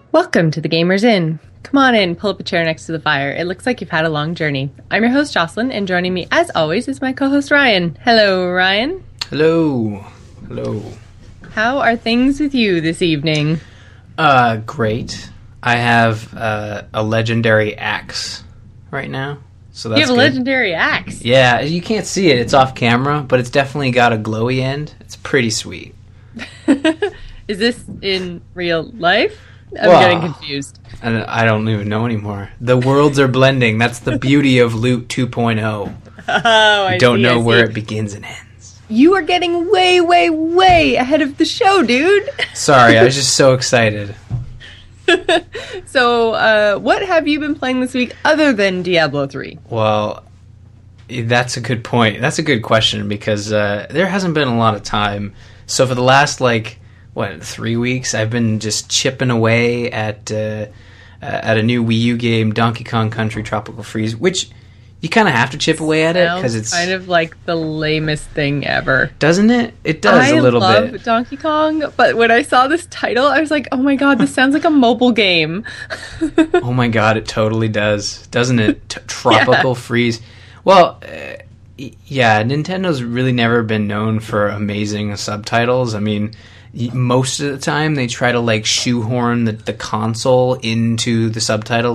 Welcome to the Gamers Inn. Come on in, pull up a chair next to the fire. It looks like you've had a long journey. I'm your host, Jocelyn, and joining me, as always, is my co-host, Ryan. Hello, Ryan. Hello. Hello. How are things with you this evening? Great. I have a legendary axe right now, so that's You have a good. legendary axe? Yeah, you can't see it. It's off camera, but it's definitely got a glowy end. It's pretty sweet. Is this in real life? I'm Well, getting confused. And I don't even know anymore. The worlds are blending. That's the beauty of Loot 2.0. Oh, I You don't see, know I where see. it begins and ends. You are getting way, way, way ahead of the show, dude. Sorry, I was just so excited. So, what have you been playing this week other than Diablo 3? Well, that's a good point. That's a good question because there hasn't been a lot of time. So for the last 3 weeks, I've been just chipping away at a new Wii U game, Donkey Kong Country Tropical Freeze, which you kind of have to chip away at it because it's kind of like the lamest thing ever. Doesn't it? It does a little I love bit. Donkey Kong, but when I saw this title, I was like, "Oh my god, this sounds like a mobile game." Oh my god, it totally does, doesn't it? Tropical Freeze. Well, yeah, Nintendo's really never been known for amazing subtitles. I mean, most of the time they try to shoehorn the console into the subtitle.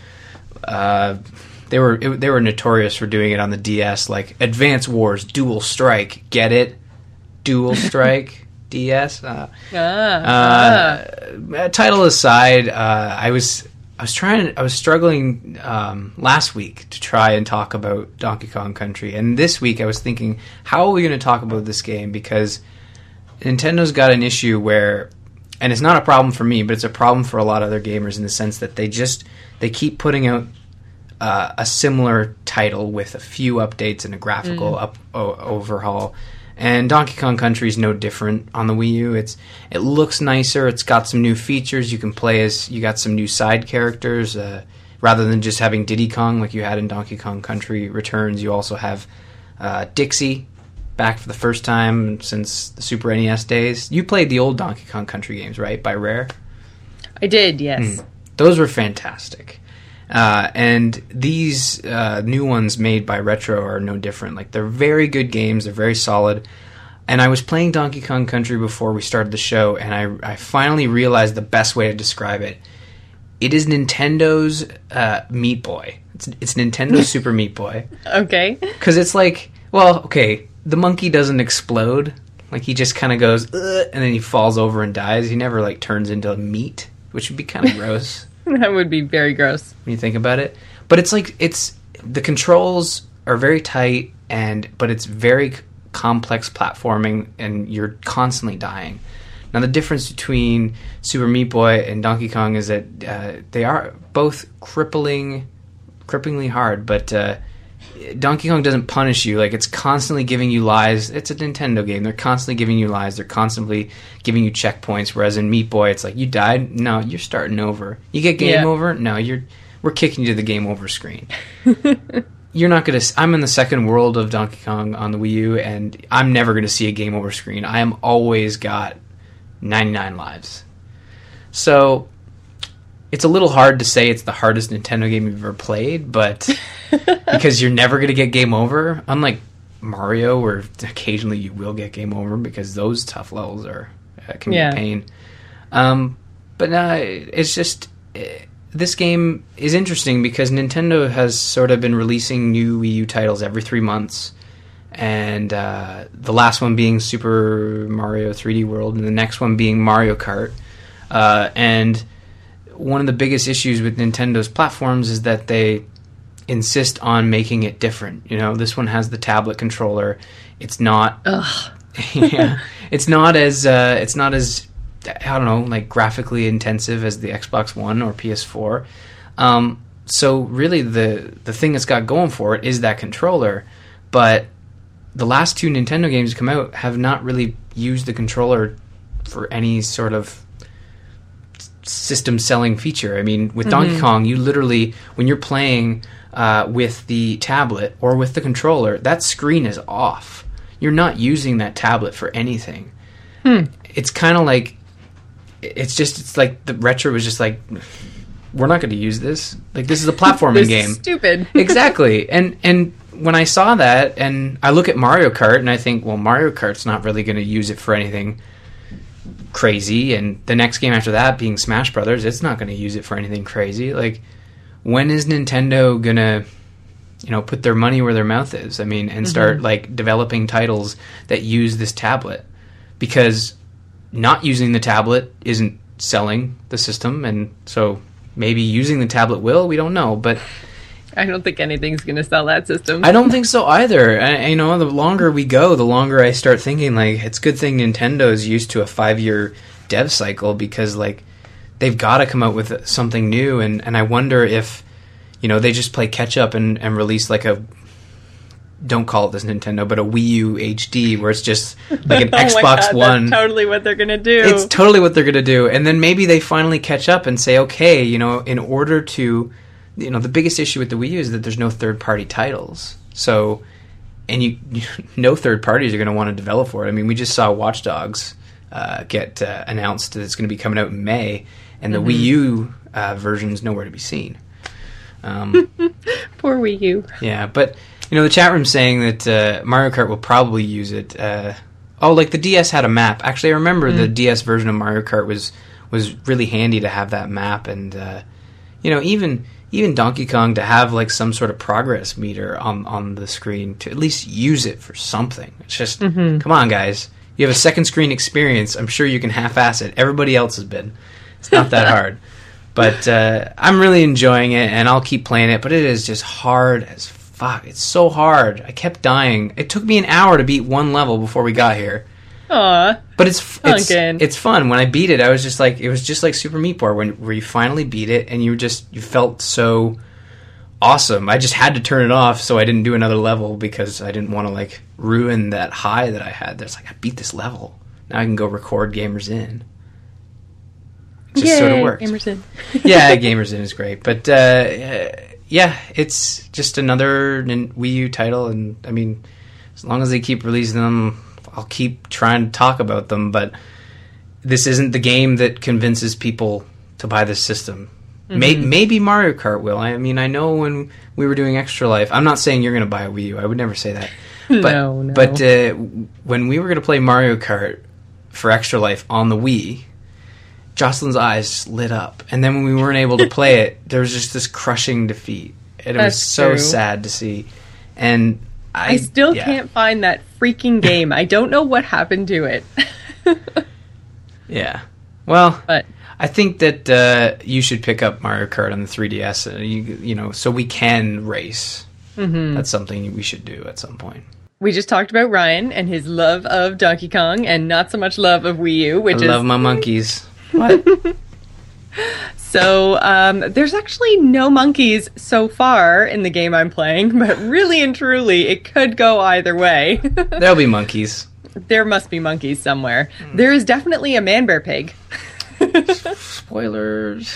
They were notorious for doing it on the DS, like Advance Wars Dual Strike. Get it? Dual Strike DS. Title aside, I was struggling last week to try and talk about Donkey Kong Country, and this week I was thinking, how are we going to talk about this game? Because Nintendo's got an issue where, and it's not a problem for me, but it's a problem for a lot of other gamers in the sense that they keep putting out a similar title with a few updates and a graphical overhaul. And Donkey Kong Country is no different on the Wii U. It looks nicer. It's got some new features. You can play as, you got some new side characters. Rather than just having Diddy Kong like you had in Donkey Kong Country Returns, you also have Dixie back for the first time since the Super NES days. You played the old Donkey Kong Country games, right, by Rare? I did, yes. Those were fantastic. And these new ones made by Retro are no different. They're very good games. They're very solid. And I was playing Donkey Kong Country before we started the show, and I finally realized the best way to describe it. It is Nintendo's Meat Boy. It's Nintendo's Super Meat Boy. Okay. Because it's the monkey doesn't explode. He just kind of goes, and then he falls over and dies. He never, turns into meat, which would be kind of gross. That would be very gross when you think about it. But it's the controls are very tight, but it's very complex platforming, and you're constantly dying. Now, the difference between Super Meat Boy and Donkey Kong is that they are both cripplingly hard, but Donkey Kong doesn't punish you. It's constantly giving you lives. It's a Nintendo game. They're constantly giving you lives. They're constantly giving you checkpoints. Whereas in Meat Boy, it's you died? No, you're starting over. You get game over? No, we're kicking you to the game over screen. You're not going to... I'm in the second world of Donkey Kong on the Wii U, and I'm never going to see a game over screen. I am always got 99 lives. So... it's a little hard to say it's the hardest Nintendo game you've ever played, but because you're never going to get game over, unlike Mario, where occasionally you will get game over because those tough levels can be a pain. But no, it's just this game is interesting because Nintendo has sort of been releasing new Wii U titles every 3 months, and the last one being Super Mario 3D World, and the next one being Mario Kart, and one of the biggest issues with Nintendo's platforms is that they insist on making it different. This one has the tablet controller. It's not. It's not as I don't know, graphically intensive as the Xbox One or PS4. So really, the thing it's got going for it is that controller. But the last two Nintendo games to come out have not really used the controller for any sort of system selling feature. I mean, with Donkey Kong, you literally, when you're playing with the tablet or with the controller, that screen is off. You're not using that tablet for anything. It's kind of like it's like the Retro was just like, we're not going to use this. Like, this is a platforming This game. is stupid. Exactly. And when I saw that, and I look at Mario Kart, and I think, well, Mario Kart's not really going to use it for anything crazy. And the next game after that, being Smash Brothers, it's not going to use it for anything crazy. Like, when is Nintendo going to, put their money where their mouth is? I mean, and start, like, developing titles that use this tablet? Because not using the tablet isn't selling the system, and so maybe using the tablet will. We don't know, but I don't think anything's going to sell that system. I don't think so either. The longer we go, the longer I start thinking, like, it's a good thing Nintendo's used to a 5-year dev cycle, because, like, they've got to come out with something new, and I wonder if, they just play catch-up and release, like, don't call it this Nintendo, but a Wii U HD, where it's just like an Xbox One. That's totally what they're going to do. It's totally what they're going to do. And then maybe they finally catch up and say, okay, in order to, the biggest issue with the Wii U is that there's no third-party titles. So, and no third parties are going to want to develop for it. I mean, we just saw Watch Dogs get announced that it's going to be coming out in May, and the Wii U version's nowhere to be seen. Poor Wii U. Yeah, but the chat room's saying that Mario Kart will probably use it. Like the DS had a map. Actually, I remember the DS version of Mario Kart was really handy to have that map, and even Donkey Kong to have like some sort of progress meter on the screen to at least use it for something. It's just come on, guys. You have a second screen experience. I'm sure you can half-ass it. Everybody else has been. It's not that hard. But I'm really enjoying it, and I'll keep playing it. But it is just hard as fuck. It's so hard. I kept dying. It took me an hour to beat one level before we got here. Aw. But it's fun. When I beat it, I was just like, it was just like Super Meat Boy, where you finally beat it, and you felt so awesome. I just had to turn it off so I didn't do another level, because I didn't want to like ruin that high that I had. There's like, I beat this level. Now I can go record Gamers In. It just sort of works. Gamers In. Yeah, Gamers In is great. But it's just another Wii U title, and I mean, as long as they keep releasing them, I'll keep trying to talk about them. But this isn't the game that convinces people to buy this system. Maybe Mario Kart will. I mean, I know when we were doing Extra Life, I'm not saying you're going to buy a Wii U. I would never say that. But, No. But when we were going to play Mario Kart for Extra Life on the Wii, Jocelyn's eyes just lit up. And then when we weren't able to play it, there was just this crushing defeat. And it was so sad to see. And I still can't find that freaking game. I don't know what happened to it. Yeah. Well, but I think that you should pick up Mario Kart on the 3DS, so we can race. That's something we should do at some point. We just talked about Ryan and his love of Donkey Kong and not so much love of Wii U, which I love my monkeys. What? So, there's actually no monkeys so far in the game I'm playing, but really and truly, it could go either way. There'll be monkeys. There must be monkeys somewhere. There is definitely a man-bear pig. Spoilers.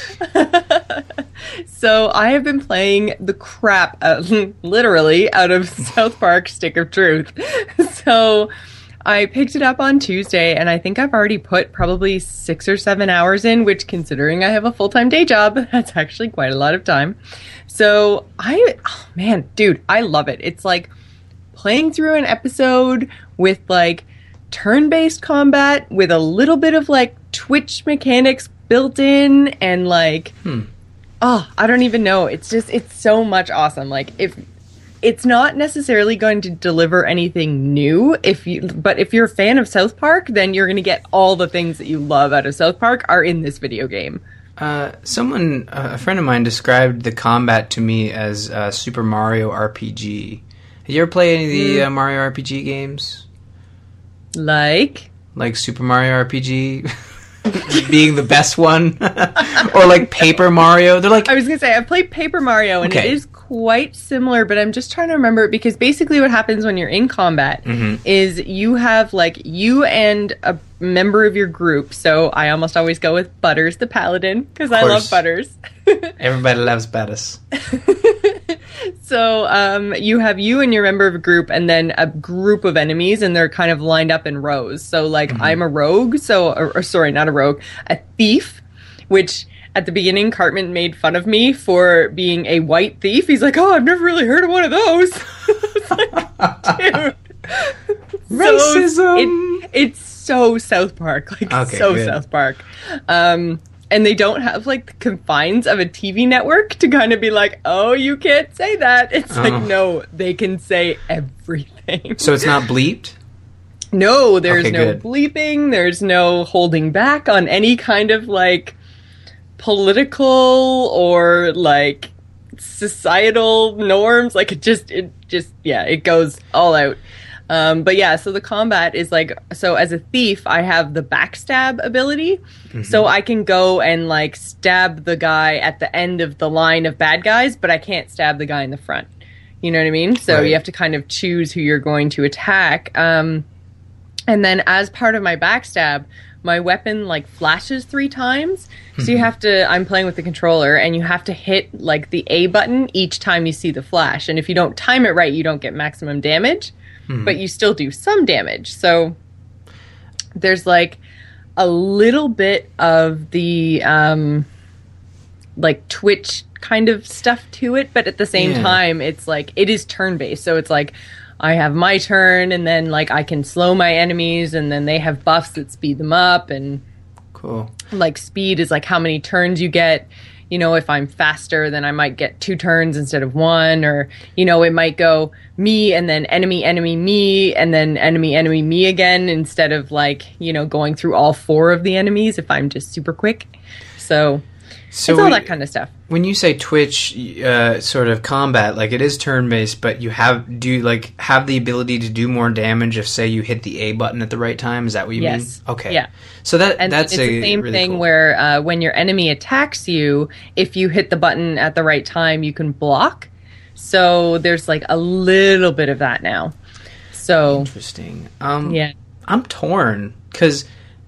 So I have been playing the crap, literally, out of South Park Stick of Truth. So I picked it up on Tuesday, and I think I've already put probably 6 or 7 hours in, which, considering I have a full-time day job, that's actually quite a lot of time. So oh man, dude, I love it. It's like playing through an episode with like turn-based combat with a little bit of like Twitch mechanics built in, and like I don't even know. It's so much awesome. Like, if it's not necessarily going to deliver anything new, but if you're a fan of South Park, then you're going to get all the things that you love out of South Park are in this video game. A friend of mine described the combat to me as Super Mario RPG. Have you ever played any of the Mario RPG games? Like Super Mario RPG being the best one? Or like Paper Mario? They're like, I was going to say, I've played Paper Mario, and it is quite similar, but I'm just trying to remember, because basically what happens when you're in combat is you have like you and a member of your group. So I almost always go with Butters the Paladin, because I love Butters. Everybody loves Butters. So you have you and your member of a group, and then a group of enemies, and they're kind of lined up in rows. So like I'm a rogue, or sorry, not a rogue, a thief, which at the beginning Cartman made fun of me for being a white thief. He's like, "Oh, I've never really heard of one of those." It's like, dude, racism. It's so South Park, like Okay, so good. South Park. And they don't have like the confines of a TV network to kind of be like, oh, you can't say that. It's like, no, they can say everything. So it's not bleeped? No, there's Okay, no good. bleeping. There's no holding back on any kind of like political or like societal norms. Like it just, yeah, it goes all out. But yeah, so the combat is like, so as a thief, I have the backstab ability. So I can go and like stab the guy at the end of the line of bad guys, but I can't stab the guy in the front. You know what I mean? So Right. you have to kind of choose who you're going to attack. And then as part of my backstab, my weapon like flashes 3 times. So you have to, I'm playing with the controller, and you have to hit like the A button each time you see the flash. And if you don't time it right, you don't get maximum damage. But you still do some damage. So there's like a little bit of the like Twitch kind of stuff to it, but at the same time it's like it is turn based. So it's like I have my turn, and then like I can slow my enemies, and then they have buffs that speed them up, and Cool. like speed is like how many turns you get. You know, if I'm faster, then I might get 2 turns instead of 1, or, you know, it might go me and then enemy, enemy, me, and then enemy, enemy, me again, instead of like, you know, going through all 4 of the enemies if I'm just super quick. So it's all that kind of stuff. When you say Twitch sort of combat, like it is turn-based, but do you like have the ability to do more damage if, say, you hit the A button at the right time? Is that what you mean? Yes. Okay. Yeah. So And that's it's the same really thing cool. where when your enemy attacks you, if you hit the button at the right time, you can block. So there's like a little bit of that now. So Interesting. yeah. I'm torn because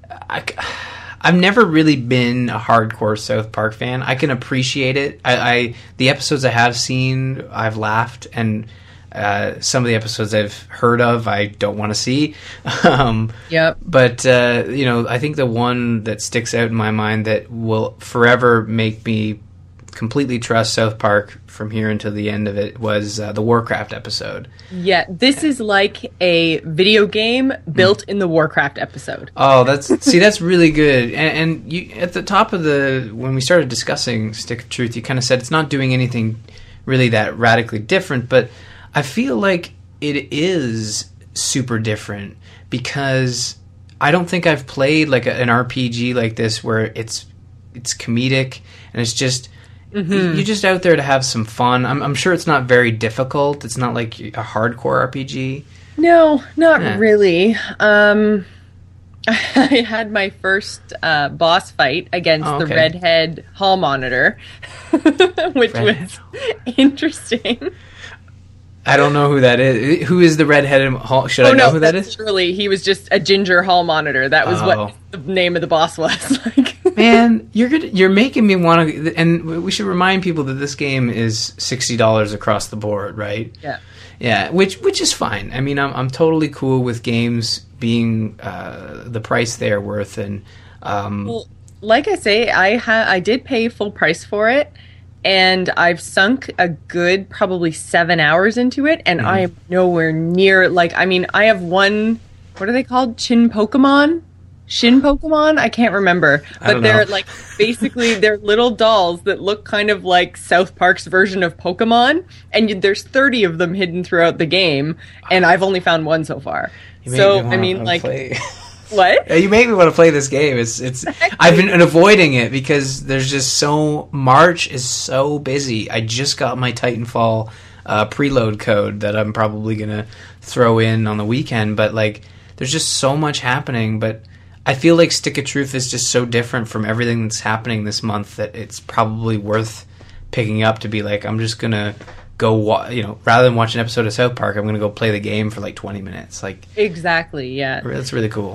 I've never really been a hardcore South Park fan. I can appreciate it. The episodes I have seen, I've laughed, and some of the episodes I've heard of, I don't want to see. Yep. But you know, I think the one that sticks out in my mind that will forever make me completely trust South Park from here until the end of it was the Warcraft episode. Yeah, this is like a video game built in the Warcraft episode. Oh, that's really good. And you at the top of when we started discussing Stick of Truth, you kind of said it's not doing anything really that radically different, but I feel like it is super different because I don't think I've played like an RPG like this where it's comedic and it's just you're just out there to have some fun. I'm sure it's not very difficult. It's not like a hardcore RPG. No, not really. I had my first boss fight against the redhead hall monitor, which was interesting. I don't know who that is. Who is the redheaded hall? Should I know who that is? Literally, he was just a ginger hall monitor. That was what the name of the boss was. Like, man, you're making me want to. And we should remind people that this game is $60 across the board, right? Yeah. Yeah, which is fine. I mean, I'm totally cool with games being the price they are worth. And well, like I say, I did pay full price for it. And I've sunk a good probably 7 hours into it, and I am nowhere near, like, I mean, I have one, what are they called? Shin Pokemon? I can't remember. But they're, like, basically, they're little dolls that look kind of like South Park's version of Pokemon, and there's 30 of them hidden throughout the game, and I've only found one so far. So, I mean, like... What? You make me want to play this game. It's. I've been avoiding it because there's just March is so busy. I just got my Titanfall preload code that I'm probably gonna throw in on the weekend. But like, there's just so much happening. But I feel like Stick of Truth is just so different from everything that's happening this month that it's probably worth picking up to be like, I'm just gonna go, rather than watch an episode of South Park, I'm gonna go play the game for like 20 minutes. Like, exactly, yeah. That's really cool.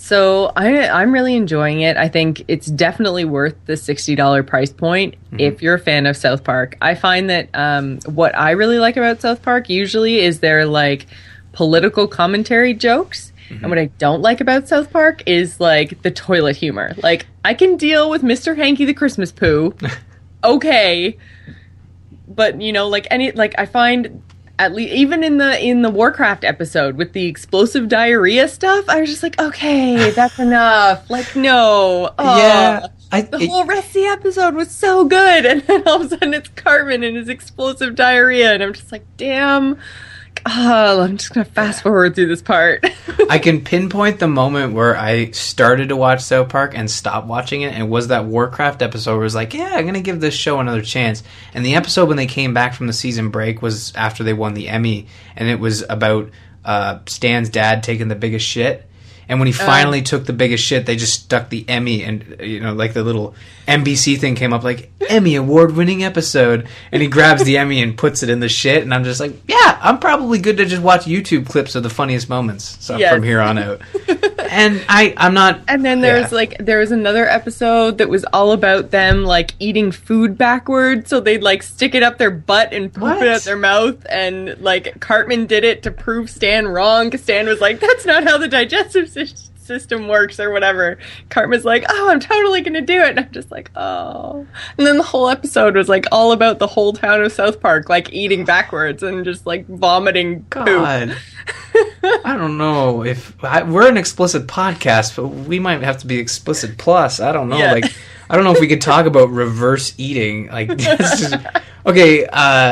So I'm really enjoying it. I think it's definitely worth the $60 price point if you're a fan of South Park. I find that what I really like about South Park usually is their like political commentary jokes. And what I don't like about South Park is like the toilet humor. Like I can deal with Mr. Hanky the Christmas poo. Okay. But you know, like I find at least even in the Warcraft episode with the explosive diarrhea stuff, I was just like, okay, that's enough. Like, no. Yeah. The whole rest of the episode was so good. And then all of a sudden it's Cartman and his explosive diarrhea. And I'm just like, damn. Oh, I'm just going to fast forward through this part. I can pinpoint the moment where I started to watch South Park and stopped watching it, and was that Warcraft episode where I was like, yeah, I'm going to give this show another chance. And the episode when they came back from the season break was after they won the Emmy, and it was about Stan's dad taking the biggest shit. And when he finally took the biggest shit, they just stuck the Emmy, and you know, like the little NBC thing came up, like Emmy award-winning episode, and he grabs the Emmy and puts it in the shit, and I'm just like, yeah, I'm probably good to just watch YouTube clips of the funniest moments from here on out. And I'm not. And then there was another episode that was all about them like eating food backwards, so they'd like stick it up their butt and poop it out their mouth, and like Cartman did it to prove Stan wrong, because Stan was like, that's not how the digestive system works or whatever. Cartman's like, oh, I'm totally gonna do it, and I'm just like, oh. And then the whole episode was like all about the whole town of South Park like eating backwards and just like vomiting poop. I don't know if we're an explicit podcast, but we might have to be explicit plus. I don't know. Yeah. Like, I don't know if we could talk about reverse eating. Like, okay,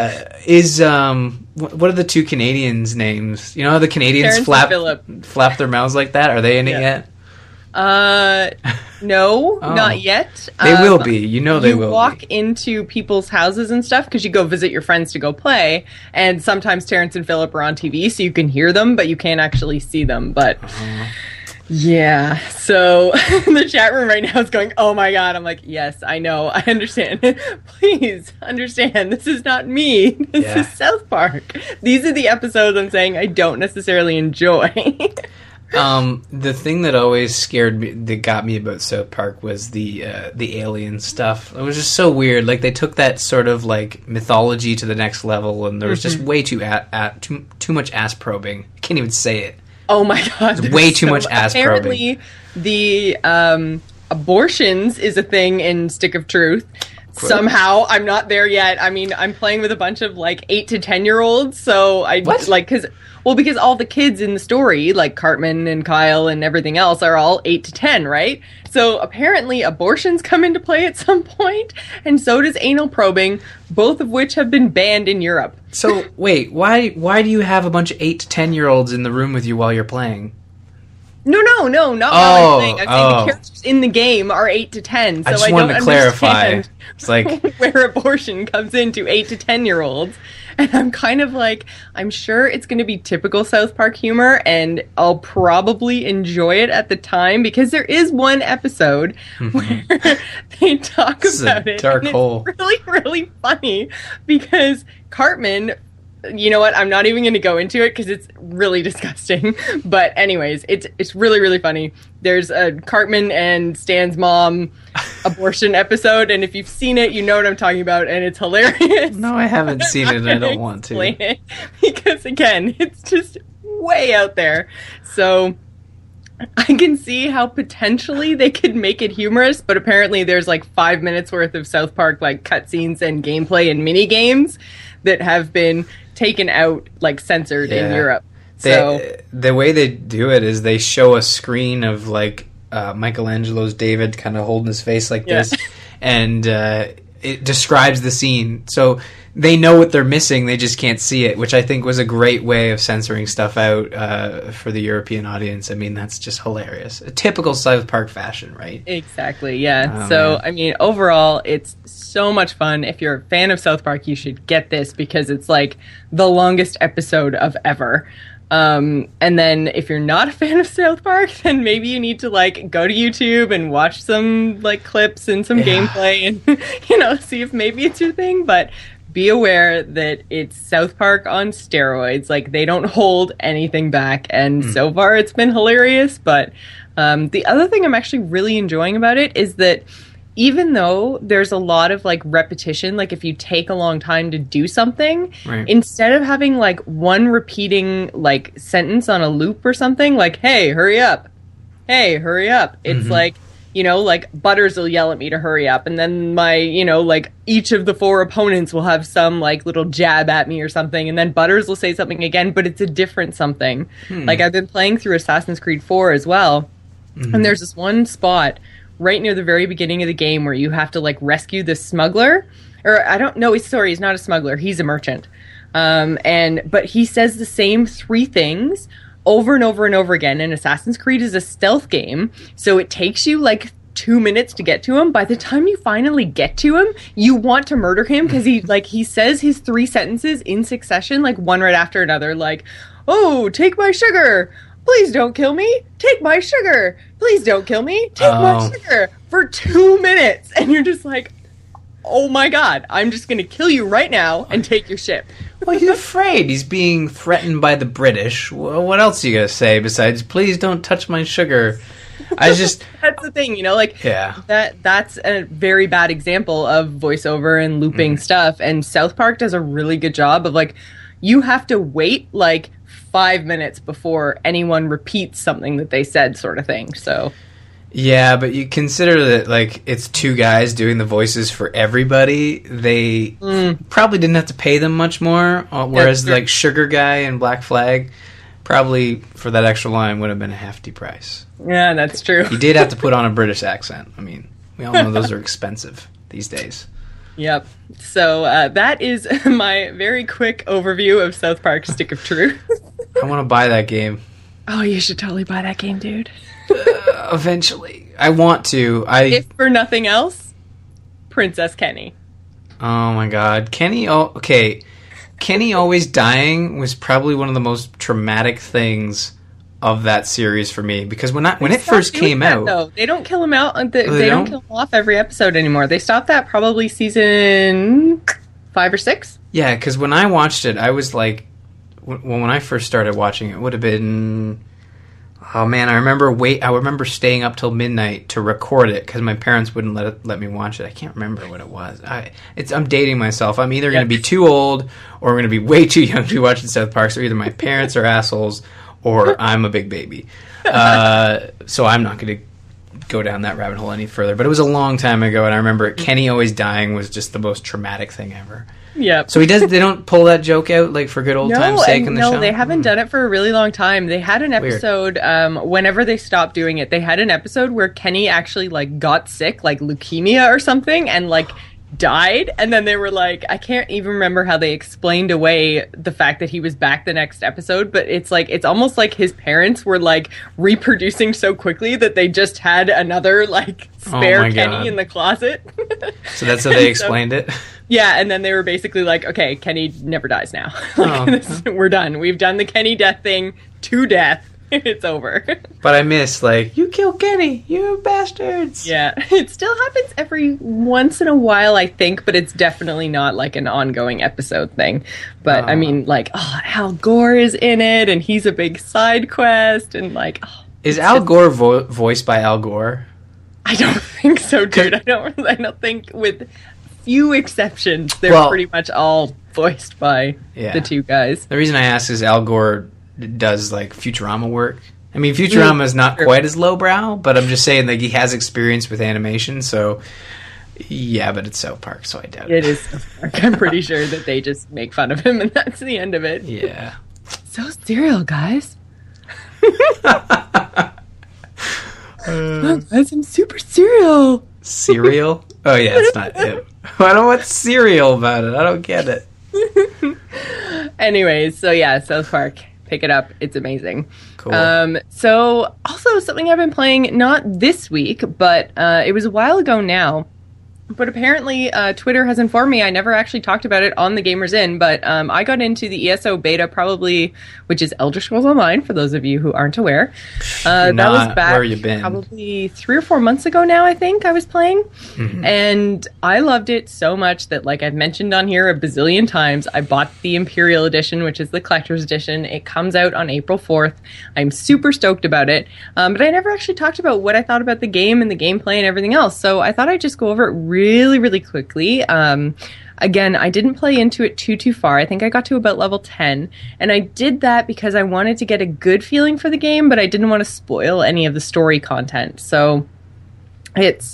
what are the two Canadians' names? You know how the Canadians flap their mouths like that? Are they in it yet? No, not yet. They will be. You know they will be. You walk into people's houses and stuff because you go visit your friends to go play, and sometimes Terrence and Phillip are on TV, so you can hear them, but you can't actually see them. But yeah, so the chat room right now is going, oh my god. I'm like, yes, I know, I understand. Please understand, this is not me. This is South Park. These are the episodes I'm saying I don't necessarily enjoy. The thing that always scared me, that got me about South Park, was the alien stuff. It was just so weird. Like, they took that sort of like mythology to the next level, and there was just way too much ass probing. I can't even say it. Oh my god! There's way too much ass probing. Apparently, the abortions is a thing in Stick of Truth. Somehow, I'm not there yet. I mean, I'm playing with a bunch of like 8 to 10-year-olds, so because all the kids in the story, like Cartman and Kyle and everything else, are all 8 to 10, right? So apparently abortions come into play at some point, and so does anal probing, both of which have been banned in Europe. So, wait, why do you have a bunch of 8 to 10-year-olds in the room with you while you're playing? No, not what I'm saying. I'm saying the characters in the game are 8 to 10, so I just wanted to clarify. It's like where abortion comes into 8 to 10-year-olds. And I'm kind of like, I'm sure it's going to be typical South Park humor, and I'll probably enjoy it at the time, because there is one episode where they talk about it. Dark hole. It's really, really funny, because Cartman, you know what? I'm not even going to go into it because it's really disgusting. But anyways, it's really, really funny. There's a Cartman and Stan's mom abortion episode, and if you've seen it, you know what I'm talking about, and it's hilarious. No, I haven't seen it, and I don't want to. It because, again, it's just way out there. So I can see how potentially they could make it humorous, but apparently there's like 5 minutes worth of South Park like cutscenes and gameplay and mini games that have been taken out, like censored in Europe. The way they do it is they show a screen of like Michelangelo's David kind of holding his face like this, and it describes the scene. So they know what they're missing, they just can't see it, which I think was a great way of censoring stuff out for the European audience. I mean, that's just hilarious. A typical South Park fashion, right? Exactly, yeah. Man. I mean, overall, it's so much fun. If you're a fan of South Park, you should get this, because it's like the longest episode of ever. And then if you're not a fan of South Park, then maybe you need to like go to YouTube and watch some like clips and some gameplay and, see if maybe it's your thing. But be aware that it's South Park on steroids. Like, they don't hold anything back. And so far it's been hilarious, but The other thing I'm actually really enjoying about it is that even though there's a lot of like repetition, like if you take a long time to do something, Right. instead of having like one repeating like sentence on a loop or something, like, hey, hurry up. Hey, hurry up. It's like, you know, like Butters will yell at me to hurry up. And then my, you know, like each of the 4 opponents will have some like little jab at me or something. And then Butters will say something again, but it's a different something. Like I've been playing through Assassin's Creed 4 as well. And there's this one spot right near the very beginning of the game where you have to like rescue this smuggler, or I don't know. He's not a smuggler. He's a merchant. But he says the same 3 things over and over and over again. And Assassin's Creed is a stealth game, so it takes you like 2 minutes to get to him. By the time you finally get to him, you want to murder him because he says his 3 sentences in succession, like one right after another, like, "Oh, take my sugar. Please don't kill me. Take my sugar. Please don't kill me. Take my sugar," for 2 minutes. And you're just like, oh my God, I'm just going to kill you right now and take your ship. Well, he's afraid. He's being threatened by the British. What else are you going to say besides, please don't touch my sugar? I just... That's the thing, you know, like, Yeah. that's a very bad example of voiceover and looping stuff. And South Park does a really good job of, like, you have to wait, like, 5 minutes before anyone repeats something that they said, sort of thing. So... Yeah, but you consider that, like, it's 2 guys doing the voices for everybody. They probably didn't have to pay them much more, whereas, like, Sugar Guy and Black Flag, probably for that extra line would have been a hefty price. Yeah, that's true. He did have to put on a British accent. I mean, we all know those are expensive these days. Yep. So that is my very quick overview of South Park Stick of Truth. I want to buy that game. Oh, you should totally buy that game, dude. Eventually. I want to. If for nothing else, Princess Kenny. Oh my god. Kenny always dying was probably one of the most traumatic things of that series for me, because when it first came out, though, they don't kill him out. They don't kill him off every episode anymore. They stopped that probably season 5 or 6. Yeah, because when I watched it, I was like, when I first started watching it, would have been, oh man, I remember staying up till midnight to record it because my parents wouldn't let me watch it. I can't remember what it was. I'm dating myself. I'm either going to be too old or I'm going to be way too young to be watching South Park. So either my parents are assholes or I'm a big baby. So I'm not going to go down that rabbit hole any further. But it was a long time ago, and I remember Kenny always dying was just the most traumatic thing ever. Yeah. So they don't pull that joke out, like, for good old time's sake in the show? No, they haven't done it for a really long time. They had an episode, whenever they stopped doing it, they had an episode where Kenny actually, like, got sick, like leukemia or something, and, like, died. And then they were like, I can't even remember how they explained away the fact that he was back the next episode, but it's like, it's almost like his parents were, like, reproducing so quickly that they just had another, like, spare Kenny in the closet. So that's how they explained it? Yeah, and then they were basically like, okay, Kenny never dies now. We're done. We've done the Kenny death thing to death. It's over. But I miss, like, you killed Kenny, you bastards. Yeah, it still happens every once in a while, I think, but it's definitely not like an ongoing episode thing. But I mean, like, Al Gore is in it, and he's a big side quest, and like, is Al Gore voiced by Al Gore? I don't think so, dude. I don't think, with few exceptions, they're pretty much all voiced by the 2 guys. The reason I ask is Al Gore does, like, Futurama work. I mean, Futurama is not quite as lowbrow, but I'm just saying, like, he has experience with animation, so yeah, but it's South Park, so I doubt it. It is South Park. I'm pretty sure that they just make fun of him, and that's the end of it. Yeah. So serial, guys. Guys, I'm super serial. Cereal? Oh yeah, it's not it. I don't want cereal about it. I don't get it. Anyways, so yeah, South Park. Pick it up. It's amazing. Cool. So also something I've been playing, not this week, but it was a while ago now. But apparently, Twitter has informed me. I never actually talked about it on the Gamers Inn, but I got into the ESO beta probably, which is Elder Scrolls Online, for those of you who aren't aware. That was back where you been. Probably 3 or 4 months ago now, I think I was playing. Mm-hmm. And I loved it so much that, like I've mentioned on here a bazillion times, I bought the Imperial Edition, which is the Collector's Edition. It comes out on April 4th. I'm super stoked about it. But I never actually talked about what I thought about the game and the gameplay and everything else. So I thought I'd just go over it really quickly. Again, I didn't play into it too far. I think I got to about level 10, and I did that because I wanted to get a good feeling for the game, but I didn't want to spoil any of the story content. So it's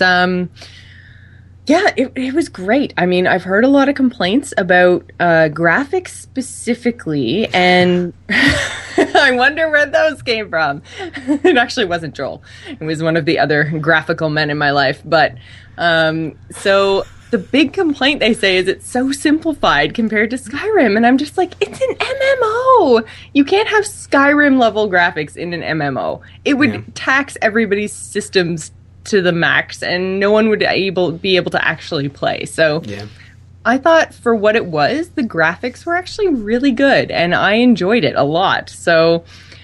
it was great. I mean, I've heard a lot of complaints about graphics specifically, and I wonder where those came from. It actually wasn't Joel. It was one of the other graphical men in my life. But so the big complaint they say is it's so simplified compared to Skyrim. And I'm just like, it's an MMO. You can't have Skyrim level graphics in an MMO. It would tax everybody's systems to the max, and no one would be able to actually play. So I thought for what it was, the graphics were actually really good, and I enjoyed it a lot. So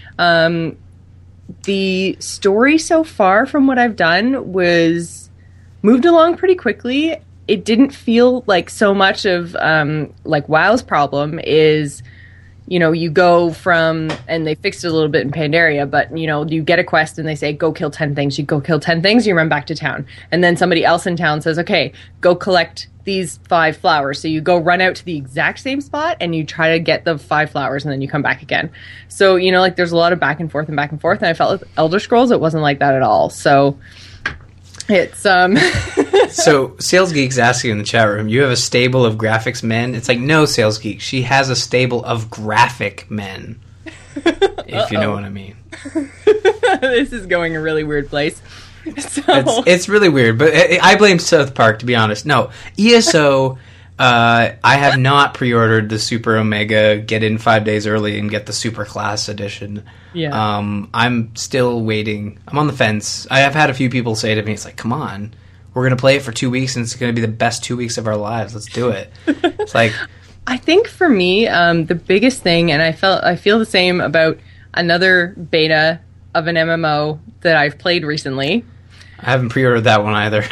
the story so far from what I've done was moved along pretty quickly. It didn't feel like so much of like WoW's problem is, you know, you go from, and they fixed it a little bit in Pandaria, but, you know, you get a quest and they say, go kill 10 things. You go kill 10 things, you run back to town. And then somebody else in town says, okay, go collect these 5 flowers. So you go run out to the exact same spot and you try to get the 5 flowers and then you come back again. So, you know, like there's a lot of back and forth. And I felt with Elder Scrolls, it wasn't like that at all. So it's So Sales Geek's asking in the chat room, you have a stable of graphics men? It's like, no, Sales Geek, she has a stable of graphic men. If you know what I mean. This is going a really weird place. So it's really weird, but I blame South Park, to be honest. No, ESO, I have not pre-ordered the Super Omega, get in 5 days early and get the Super Class edition. Yeah. I'm still waiting. I'm on the fence. I have had a few people say to me, it's like, come on, we're going to play it for 2 weeks and it's going to be the best 2 weeks of our lives. Let's do it. It's like, I think for me, the biggest thing, and I feel the same about another beta of an MMO that I've played recently. I haven't pre-ordered that one either.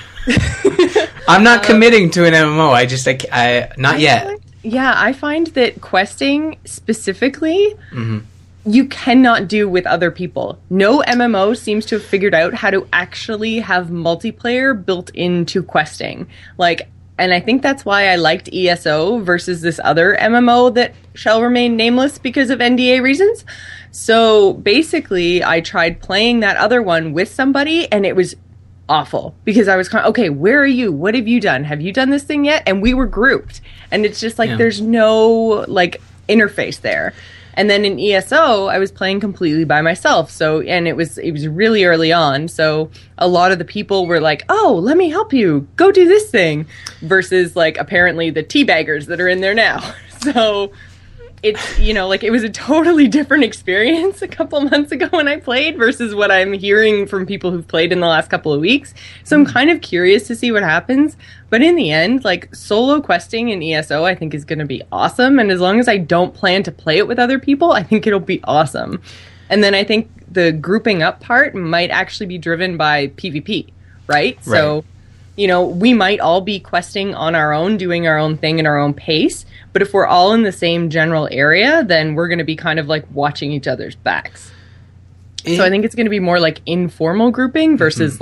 I'm not committing to an MMO. I not yet. Yeah, I find that questing specifically, you cannot do with other people. No MMO seems to have figured out how to actually have multiplayer built into questing. And I think that's why I liked ESO versus this other MMO that shall remain nameless because of NDA reasons. So basically, I tried playing that other one with somebody, and it was awful because I was kind of, okay, where are you? What have you done? Have you done this thing yet? And we were grouped, and it's just like there's no interface there. And then in ESO, I was playing completely by myself. So, and it was really early on. So a lot of the people were like, oh, let me help you. Go do this thing. Versus apparently the teabaggers that are in there now. So it's, it was a totally different experience a couple months ago when I played versus what I'm hearing from people who've played in the last couple of weeks. So I'm kind of curious to see what happens. But in the end, solo questing in ESO, I think is going to be awesome. And as long as I don't plan to play it with other people, I think it'll be awesome. And then I think the grouping up part might actually be driven by PvP, right? So, we might all be questing on our own, doing our own thing in our own pace. But if we're all in the same general area, then we're going to be kind of watching each other's backs. So I think it's going to be more informal grouping versus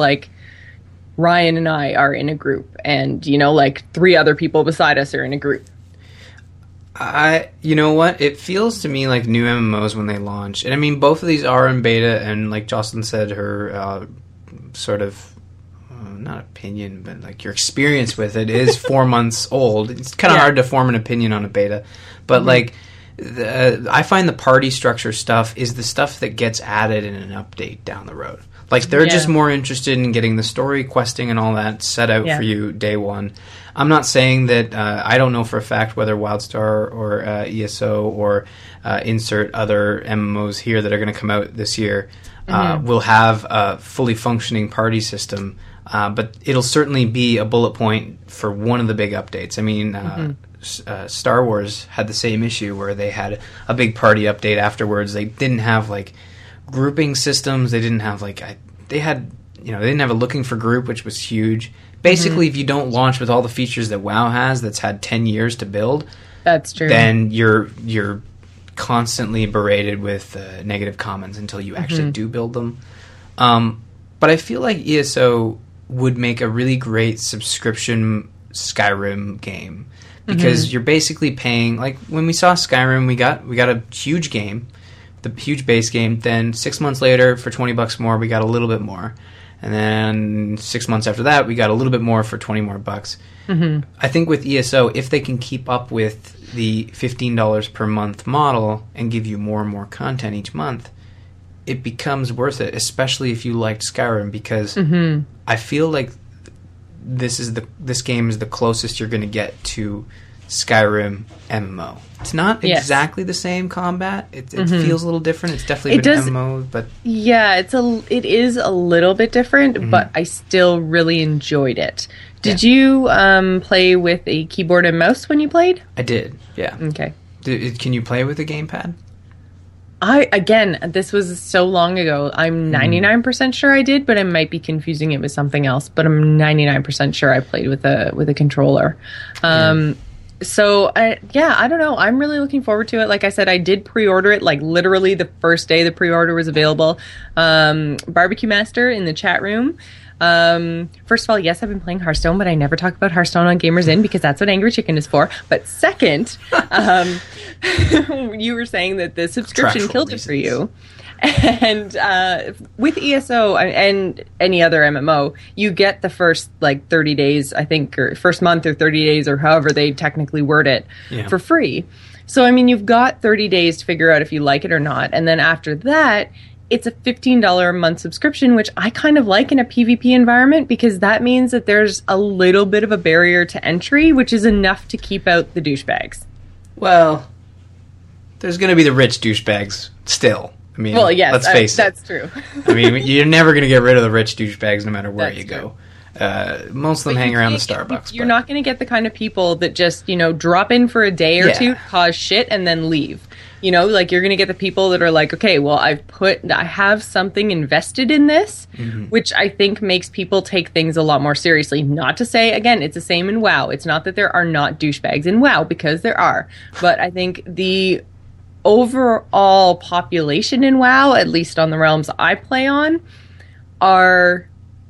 Ryan and I are in a group and, 3 other people beside us are in a group. You know what? It feels to me like new MMOs when they launch. And I mean, both of these are in beta, and like Jocelyn said, her sort of, not opinion, but your experience with it is 4 months old. It's kind of hard to form an opinion on a beta. But I find the party structure stuff is the stuff that gets added in an update down the road. They're just more interested in getting the story, questing, and all that set out for you day one. I'm not saying that I don't know for a fact whether WildStar or ESO or insert other MMOs here that are going to come out this year will have a fully functioning party system, but it'll certainly be a bullet point for one of the big updates. I mean, Star Wars had the same issue where they had a big party update afterwards. They didn't have like grouping systems. They didn't have like they didn't have a looking for group, which was huge. Basically, if you don't launch with all the features that WoW has, that's had 10 years to build, that's true. Then you're constantly berated with negative comments until you actually do build them. But I feel like ESO would make a really great subscription Skyrim game, because you're basically paying, like when we saw Skyrim, we got a huge game, the huge base game. Then 6 months later, for $20 more, we got a little bit more, and then 6 months after that, we got a little bit more for $20 more. I think with ESO, if they can keep up with the $15 per month model and give you more and more content each month, it becomes worth it, especially if you liked Skyrim, because I feel like this game is the closest you're going to get to Skyrim MMO. It's not exactly the same combat. It feels a little different. It's definitely been MMO, but yeah, it is a little bit different, but I still really enjoyed it. Did you play with a keyboard and mouse when you played? I did. Yeah. Okay. Can you play with a gamepad? This was so long ago. I'm 99% sure I did, but I might be confusing it with something else. But I'm 99% sure I played with a controller. So I don't know. I'm really looking forward to it. Like I said, I did pre-order it, like literally the first day the pre-order was available. Barbecue Master in the chat room. First of all, yes, I've been playing Hearthstone, but I never talk about Hearthstone on Gamers Inn because that's what Angry Chicken is for. But second, you were saying that the subscription killed it for you. And with ESO and any other MMO, you get the first like 30 days, I think, or first month or 30 days or however they technically word it for free. So, I mean, you've got 30 days to figure out if you like it or not. And then after that, it's a $15 a month subscription, which I kind of like in a PvP environment because that means that there's a little bit of a barrier to entry, which is enough to keep out the douchebags. Well, there's going to be the rich douchebags still. I mean, well, yes, let's face it. That's true. I mean, you're never going to get rid of the rich douchebags no matter where you go. Most of them hang around the Starbucks. You're not going to get the kind of people that just, drop in for a day or two, cause shit, and then leave. Like you're going to get the people that are like, okay, well, I have something invested in this, which I think makes people take things a lot more seriously. Not to say, again, it's the same in WoW. It's not that there are not douchebags in WoW, because there are. But I think the overall population in WoW, at least on the realms I play on, are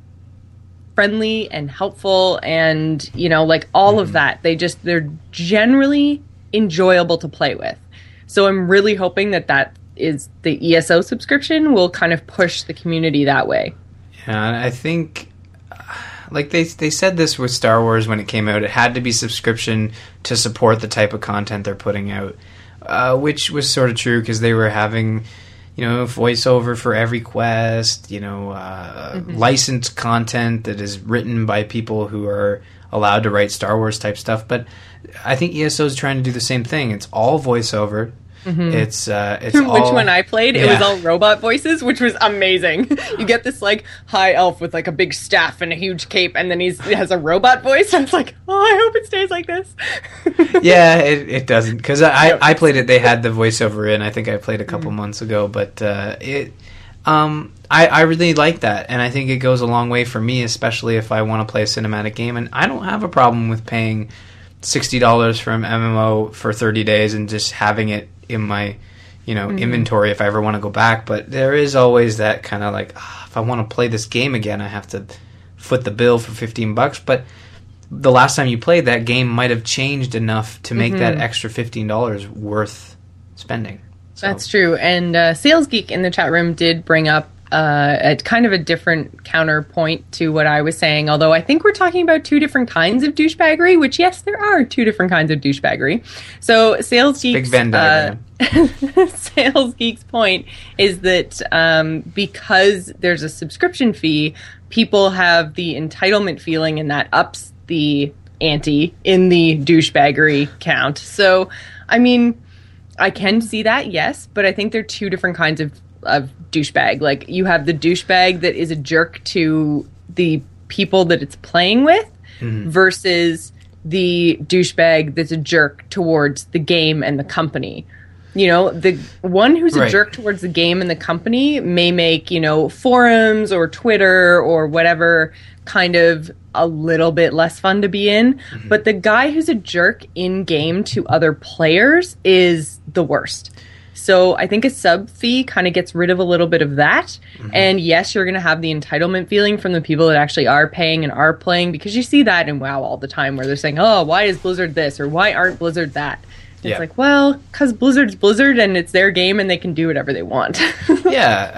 friendly and helpful and, like all of that. They're generally enjoyable to play with. So I'm really hoping that is the ESO subscription will kind of push the community that way. Yeah, I think, like they said this with Star Wars when it came out, it had to be subscription to support the type of content they're putting out, which was sort of true because they were having, voiceover for every quest, licensed content that is written by people who are allowed to write Star Wars type stuff. But I think ESO is trying to do the same thing. It's all voiceover. It's which one I played, it was all robot voices, which was amazing. You get this like high elf with like a big staff and a huge cape, and then he has a robot voice. I was like, I hope it stays like this. Yeah, it doesn't, because I played it. They had the voiceover in. I think I played a couple months ago, but I really like that, and I think it goes a long way for me, especially if I want to play a cinematic game. And I don't have a problem with paying $60 for an MMO for 30 days and just having it in my inventory if I ever want to go back. But there is always that kind of like, if I want to play this game again, I have to foot the bill for $15. But the last time you played that game might have changed enough to make that extra $15 worth spending. So. That's true. And Sales Geek in the chat room did bring up a kind of a different counterpoint to what I was saying, although I think we're talking about two different kinds of douchebaggery, which, yes, there are two different kinds of douchebaggery. So Sales Geek's, big Venn diagram. Sales Geek's point is that because there's a subscription fee, people have the entitlement feeling, and that ups the ante in the douchebaggery count. So, I mean, I can see that, yes, but I think they're two different kinds of of douchebag. Like, you have the douchebag that is a jerk to the people that it's playing with versus the douchebag that's a jerk towards the game and the company. You know, the one who's a jerk towards the game and the company may make, you know, forums or Twitter or whatever kind of a little bit less fun to be in. But the guy who's a jerk in game to other players is the worst. So I think a sub fee kind of gets rid of a little bit of that. And yes, you're going to have the entitlement feeling from the people that actually are paying and are playing, because you see that in WoW all the time where they're saying, oh, why is Blizzard this or why aren't Blizzard that? It's like, well, because Blizzard's Blizzard and it's their game and they can do whatever they want. Yeah,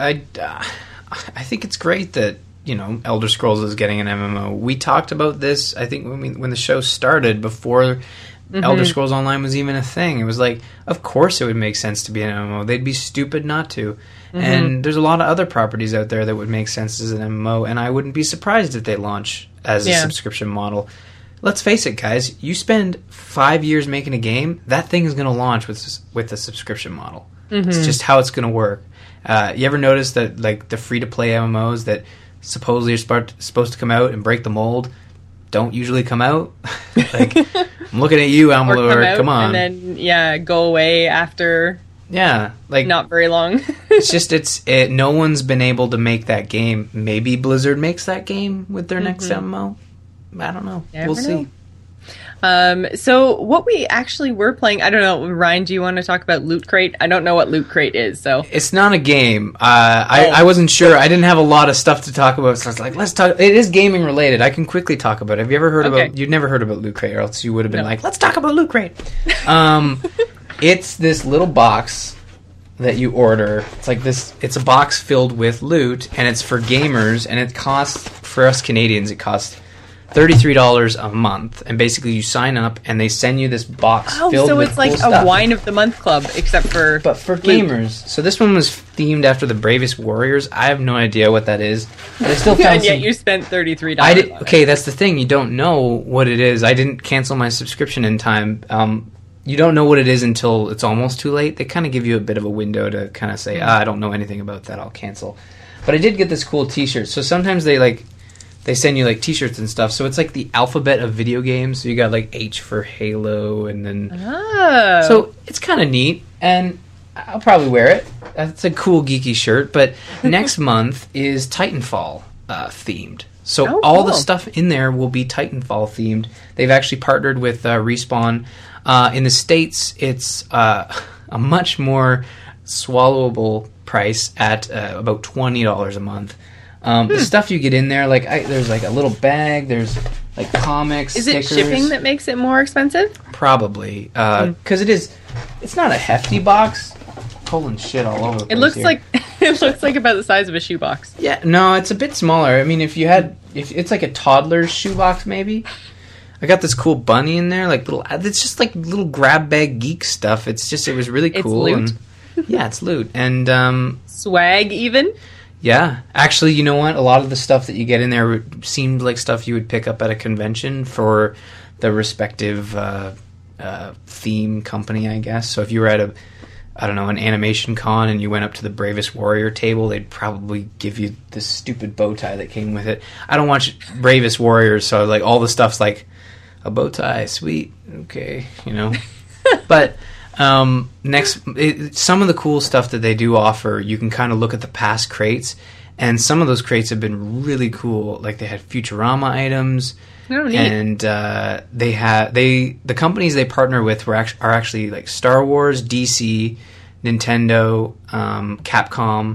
I think it's great that, you know, Elder Scrolls is getting an MMO. We talked about this, I think, when the show started, before Elder Scrolls Online was even a thing. It was like, of course it would make sense to be an MMO. They'd be stupid not to. And there's a lot of other properties out there that would make sense as an MMO, and I wouldn't be surprised if they launch as a subscription model. Let's face it, guys. You spend 5 years making a game, that thing is going to launch with a subscription model. It's just how it's going to work. You ever notice that, like, the free-to-play MMOs that supposedly are supposed to come out and break the mold don't usually come out? Like, I'm looking at you, Amalur. Come on. And then, go away after... Yeah, like, not very long. It's just no one's been able to make that game. Maybe Blizzard makes that game with their next MMO. I don't know. We'll see. So what we actually were playing, I don't know, Ryan, do you want to talk about Loot Crate? I don't know what Loot Crate is, so. It's not a game. I wasn't sure. I didn't have a lot of stuff to talk about, so I was like, let's talk. It is gaming related. I can quickly talk about it. Have you ever heard about, you'd never heard about Loot Crate, or else you would have been like, let's talk about Loot Crate. It's this little box that you order. It's like this, it's a box filled with loot, and it's for gamers, and it costs, for us Canadians, it costs $33 a month, and basically you sign up and they send you this box filled with cool stuff. Oh, so it's like a Wine of the Month club, except for... But for gamers. So this one was themed after the Bravest Warriors. I have no idea what that is. But I still found and yet you spent $33 Okay, that's the thing. You don't know what it is. I didn't cancel my subscription in time. You don't know what it is until it's almost too late. They kind of give you a bit of a window to kind of say, I don't know anything about that, I'll cancel. But I did get this cool t-shirt. So sometimes they send you, like, t-shirts and stuff. So it's like the alphabet of video games. So you got, like, H for Halo, and then... Oh. So it's kind of neat, and I'll probably wear it. It's a cool, geeky shirt. But next month is Titanfall themed. So all the stuff in there will be Titanfall themed. They've actually partnered with Respawn. In the States, it's a much more swallowable price at about $20 a month. The stuff you get in there, like, there's like a little bag, there's like comics, stickers. Is it shipping that makes it more expensive? Probably, because it's not a hefty box. Pulling shit all over the place. It looks like about the size of a shoebox. Yeah, no, it's a bit smaller. I mean, if it's like a toddler's shoebox, maybe. I got this cool bunny in there, like it's just like little grab bag geek stuff. It was really cool. It's loot. Yeah, it's loot. And swag even? Yeah. Actually, you know what? A lot of the stuff that you get in there seemed like stuff you would pick up at a convention for the respective theme company, I guess. So if you were at an animation con and you went up to the Bravest Warrior table, they'd probably give you this stupid bow tie that came with it. I don't watch Bravest Warriors, so like all the stuff's like a bow tie, sweet, okay, you know. But some of the cool stuff that they do offer, you can kind of look at the past crates, and some of those crates have been really cool. Like they had Futurama items. Oh, neat. And the companies they partner with are actually like Star Wars, DC, Nintendo, Capcom.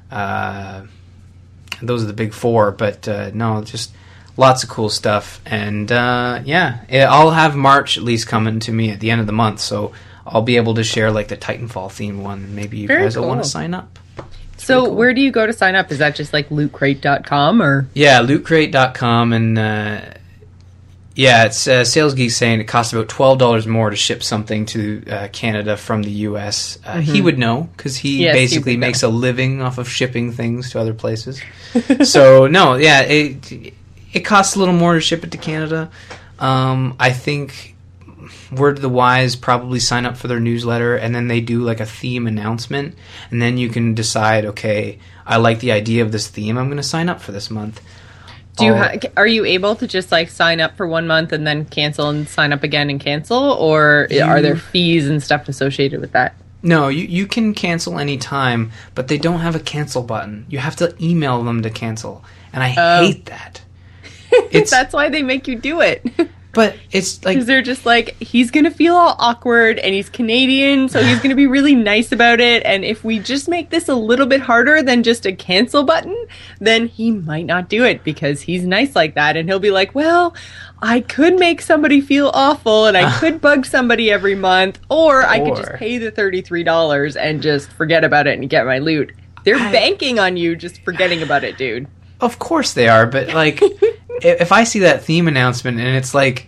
Those are the big four, but no, just lots of cool stuff. And I'll have March at least coming to me at the end of the month, so I'll be able to share like the Titanfall themed one. Maybe you guys will want to sign up. So cool. Where do you go to sign up? Is that just like lootcrate.com or? Yeah, lootcrate.com, and it's Sales Geek saying it costs about $12 more to ship something to Canada from the US. He would know, because he basically makes a living off of shipping things to other places. So, no, it costs a little more to ship it to Canada. I think Word to the Wise probably sign up for their newsletter, and then they do like a theme announcement, and then you can decide, okay, I like the idea of this theme, I'm going to sign up for this month. Are you able to just like sign up for 1 month and then cancel and sign up again and cancel, or are there fees and stuff associated with that? No, you can cancel any time, but they don't have a cancel button. You have to email them to cancel, and I hate that. That's why they make you do it. But it's like... Because they're just like, he's going to feel all awkward, and he's Canadian, so he's going to be really nice about it, and if we just make this a little bit harder than just a cancel button, then he might not do it, because he's nice like that, and he'll be like, well, I could make somebody feel awful, and I could bug somebody every month, or I could just pay the $33 and just forget about it and get my loot. They're banking on you just forgetting about it, dude. Of course they are, but like... If I see that theme announcement and it's like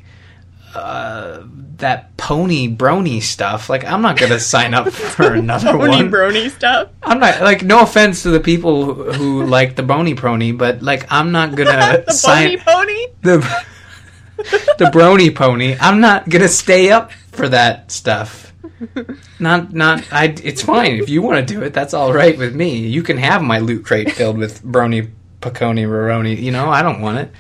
that pony brony stuff, like I'm not gonna sign up for another one. Pony brony stuff. I'm not like, no offense to the people who like the bony pony, but like I'm not gonna the sign pony the brony pony. I'm not gonna stay up for that stuff. It's fine if you want to do it. That's all right with me. You can have my loot crate filled with brony paconi raroni. You know, I don't want it.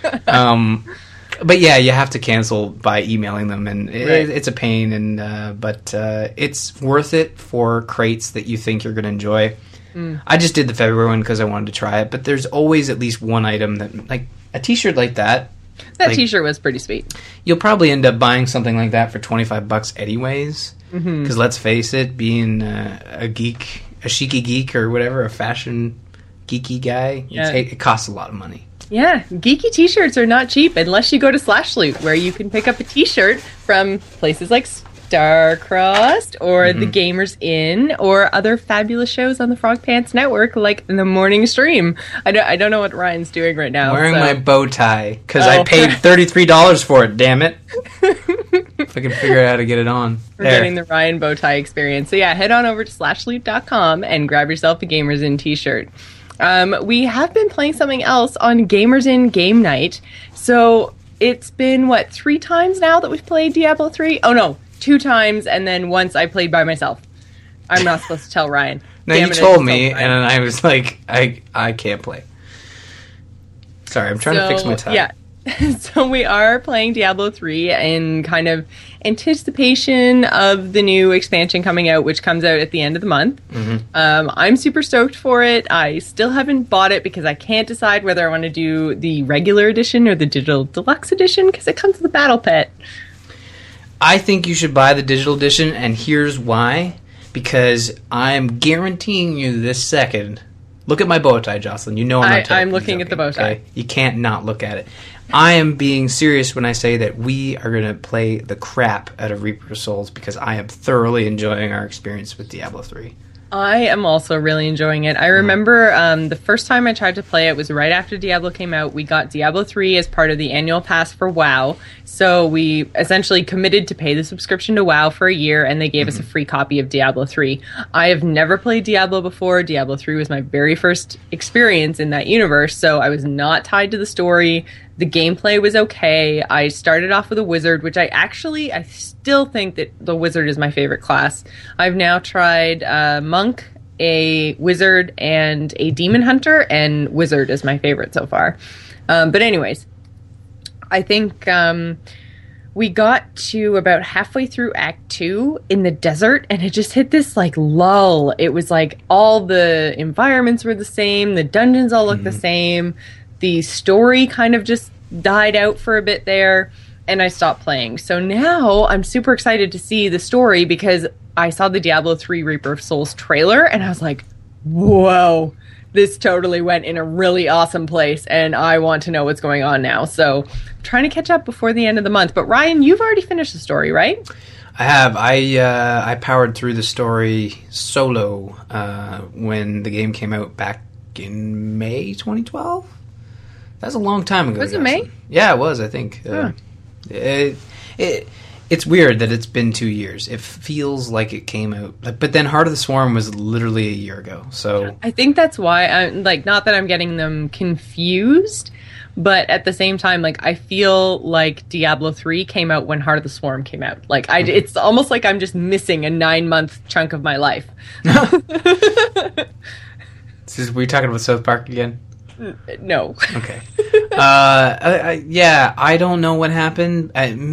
But yeah, you have to cancel by emailing them, and it's a pain. But it's worth it for crates that you think you're going to enjoy. I just did the February one because I wanted to try it. But there's always at least one item that, like a T-shirt like that. That T-shirt was pretty sweet. You'll probably end up buying something like that for $25 anyways. Because let's face it, being a geek, a chicy geek or whatever, a fashion geeky guy, it costs a lot of money. Yeah, geeky T-shirts are not cheap unless you go to Slash Loot, where you can pick up a T-shirt from places like Starcrossed or The Gamers Inn or other fabulous shows on the Frog Pants Network, like The Morning Stream. I don't know what Ryan's doing right now. I'm wearing my bow tie because I paid $33 for it. Damn it! If I can figure out how to get it on. We're getting the Ryan bow tie experience. So yeah, head on over to slashloot.com and grab yourself a Gamers Inn T-shirt. We have been playing something else on Gamers Inn Game Night. So it's been, 3 times now that we've played Diablo 3? Oh no, 2 times, and then once I played by myself. I'm not supposed to tell Ryan. No, you told me, and I was like, I can't play. Sorry, I'm trying to fix my tie. Yeah. So we are playing Diablo 3 in kind of anticipation of the new expansion coming out, which comes out at the end of the month. I'm super stoked for it. I still haven't bought it because I can't decide whether I want to do the regular edition or the digital deluxe edition because it comes with a battle pet. I think you should buy the digital edition, and here's why. Because I'm guaranteeing you this second... Look at my bow tie, Jocelyn. You know I'm looking at the bow tie. Okay? You can't not look at it. I am being serious when I say that we are going to play the crap out of Reaper of Souls because I am thoroughly enjoying our experience with Diablo 3. I am also really enjoying it. I remember the first time I tried to play it was right after Diablo came out. We got Diablo 3 as part of the annual pass for WoW. So we essentially committed to pay the subscription to WoW for a year, and they gave us a free copy of Diablo 3. I have never played Diablo before. Diablo 3 was my very first experience in that universe, so I was not tied to the story. The gameplay was okay. I started off with a wizard, which I still think that the wizard is my favorite class. I've now tried monk, a wizard, and a demon hunter, and wizard is my favorite so far. But anyways, I think we got to about halfway through Act 2 in the desert, and it just hit this, lull. It was all the environments were the same, the dungeons all looked the same, the story kind of just died out for a bit there, and I stopped playing. So now I'm super excited to see the story because I saw the Diablo 3 Reaper of Souls trailer, and I was like, whoa, this totally went in a really awesome place, and I want to know what's going on now. So I'm trying to catch up before the end of the month. But Ryan, you've already finished the story, right? I have. I powered through the story solo when the game came out back in May 2012. That's a long time ago. Was it May? Yeah, it was, I think. It's weird that it's been 2 years. It feels like it came out. But then Heart of the Swarm was literally a year ago. So I think that's why, not that I'm getting them confused, But at the same time, like, I feel like Diablo 3 came out when Heart of the Swarm came out. Like, it's almost like I'm just missing a 9-month chunk of my life. Were you talking about South Park again? No. Okay. Yeah, I don't know what happened.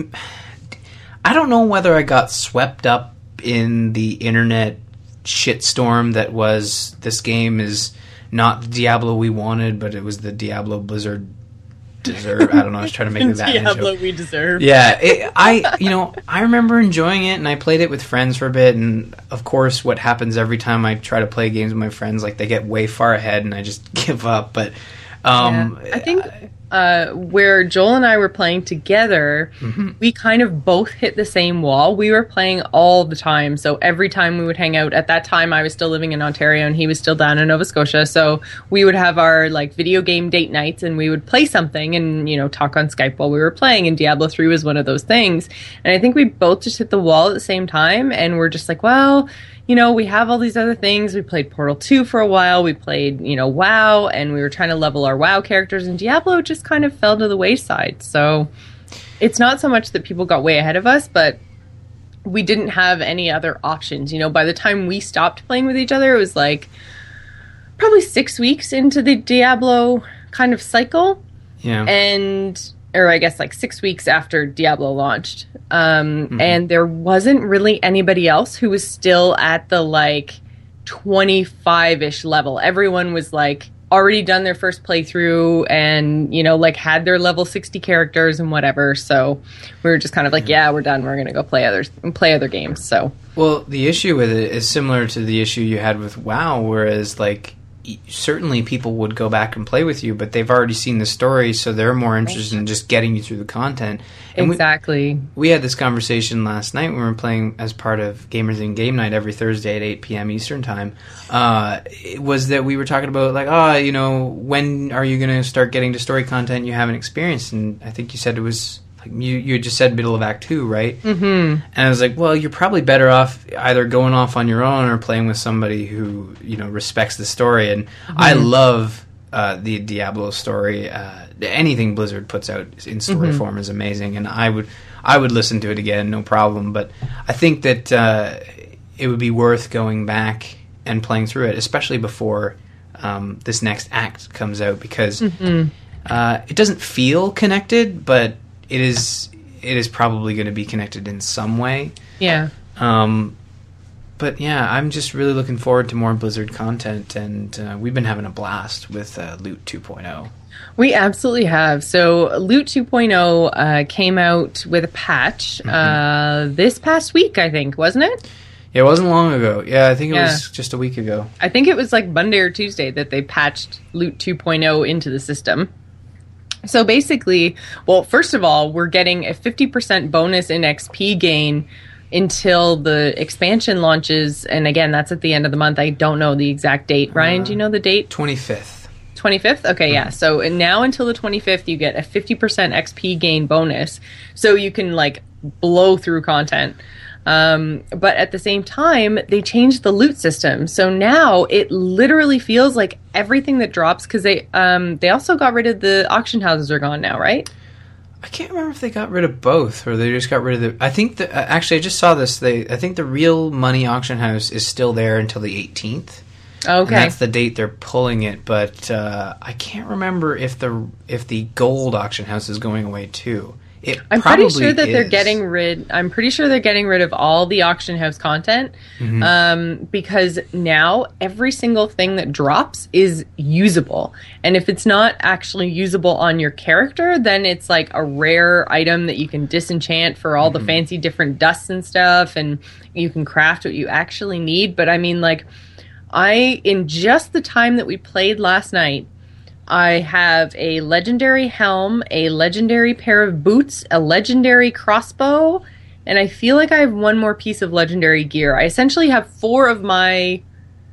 I don't know whether I got swept up in the internet shitstorm that was, this game is not the Diablo we wanted, but it was the Diablo Blizzard deserve. I don't know. I was trying to make it that Diablo we deserve. Yeah, I remember enjoying it, and I played it with friends for a bit. And of course, what happens every time I try to play games with my friends, like, they get way far ahead, and I just give up. But I think where Joel and I were playing together, we kind of both hit the same wall. We were playing all the time, so every time we would hang out. At that time, I was still living in Ontario, and he was still down in Nova Scotia, so we would have our, like, video game date nights, and we would play something and, you know, talk on Skype while we were playing, and Diablo 3 was one of those things. And I think we both just hit the wall at the same time, and we're just like, well, you know, we have all these other things. We played Portal 2 for a while. We played, you know, WoW, and we were trying to level our WoW characters, and Diablo just kind of fell to the wayside. So it's not so much that people got way ahead of us, but we didn't have any other options. You know, by the time we stopped playing with each other, it was like probably 6 weeks into the Diablo kind of cycle. yeah. Or I guess like 6 weeks after Diablo launched. And there wasn't really anybody else who was still at the like 25-ish level. Everyone was like already done their first playthrough and, you know, like had their level 60 characters and whatever. So we were just kind of like, yeah, we're done. We're going to go play other games. So, well, the issue with it is similar to the issue you had with WoW, whereas, like, certainly people would go back and play with you, but they've already seen the story, so they're more interested in just getting you through the content. And exactly. We had this conversation last night when we were playing as part of Gamers in Game Night every Thursday at 8 p.m. Eastern Time. It was that we were talking about, like, you know, when are you going to start getting to story content you haven't experienced? And I think you said it was... Like you just said middle of Act 2, right? Mm-hmm. And I was like, well, you're probably better off either going off on your own or playing with somebody who, you know, respects the story. And I love the Diablo story. Anything Blizzard puts out in story form is amazing, and I would listen to it again, no problem. But I think that it would be worth going back and playing through it, especially before this next act comes out, because it doesn't feel connected, but it is probably going to be connected in some way. Yeah. But yeah, I'm just really looking forward to more Blizzard content, and we've been having a blast with Loot 2.0. We absolutely have. So Loot 2.0 came out with a patch this past week, I think, wasn't it? Yeah, it wasn't long ago. Yeah, I think it was just a week ago. I think it was like Monday or Tuesday that they patched Loot 2.0 into the system. So basically, well, first of all, we're getting a 50% bonus in XP gain until the expansion launches. And again, that's at the end of the month. I don't know the exact date. Ryan, do you know the date? 25th. 25th? Okay, yeah. So now until the 25th, you get a 50% XP gain bonus. So you can, like, blow through content. But at the same time, they changed the loot system. So now it literally feels like everything that drops, because they also got rid of the auction houses are gone now, right? I can't remember if they got rid of both or they just got rid of I think that actually I just saw this. I think the real money auction house is still there until the 18th. Okay, and that's the date they're pulling it. But I can't remember if the gold auction house is going away too. I'm pretty sure that they're getting rid. I'm pretty sure they're getting rid of all the auction house content, because now every single thing that drops is usable. And if it's not actually usable on your character, then it's like a rare item that you can disenchant for all the fancy different dusts and stuff, and you can craft what you actually need. But I mean, like, in just the time that we played last night, I have a legendary helm, a legendary pair of boots, a legendary crossbow, and I feel like I have one more piece of legendary gear. I essentially have 4 of my,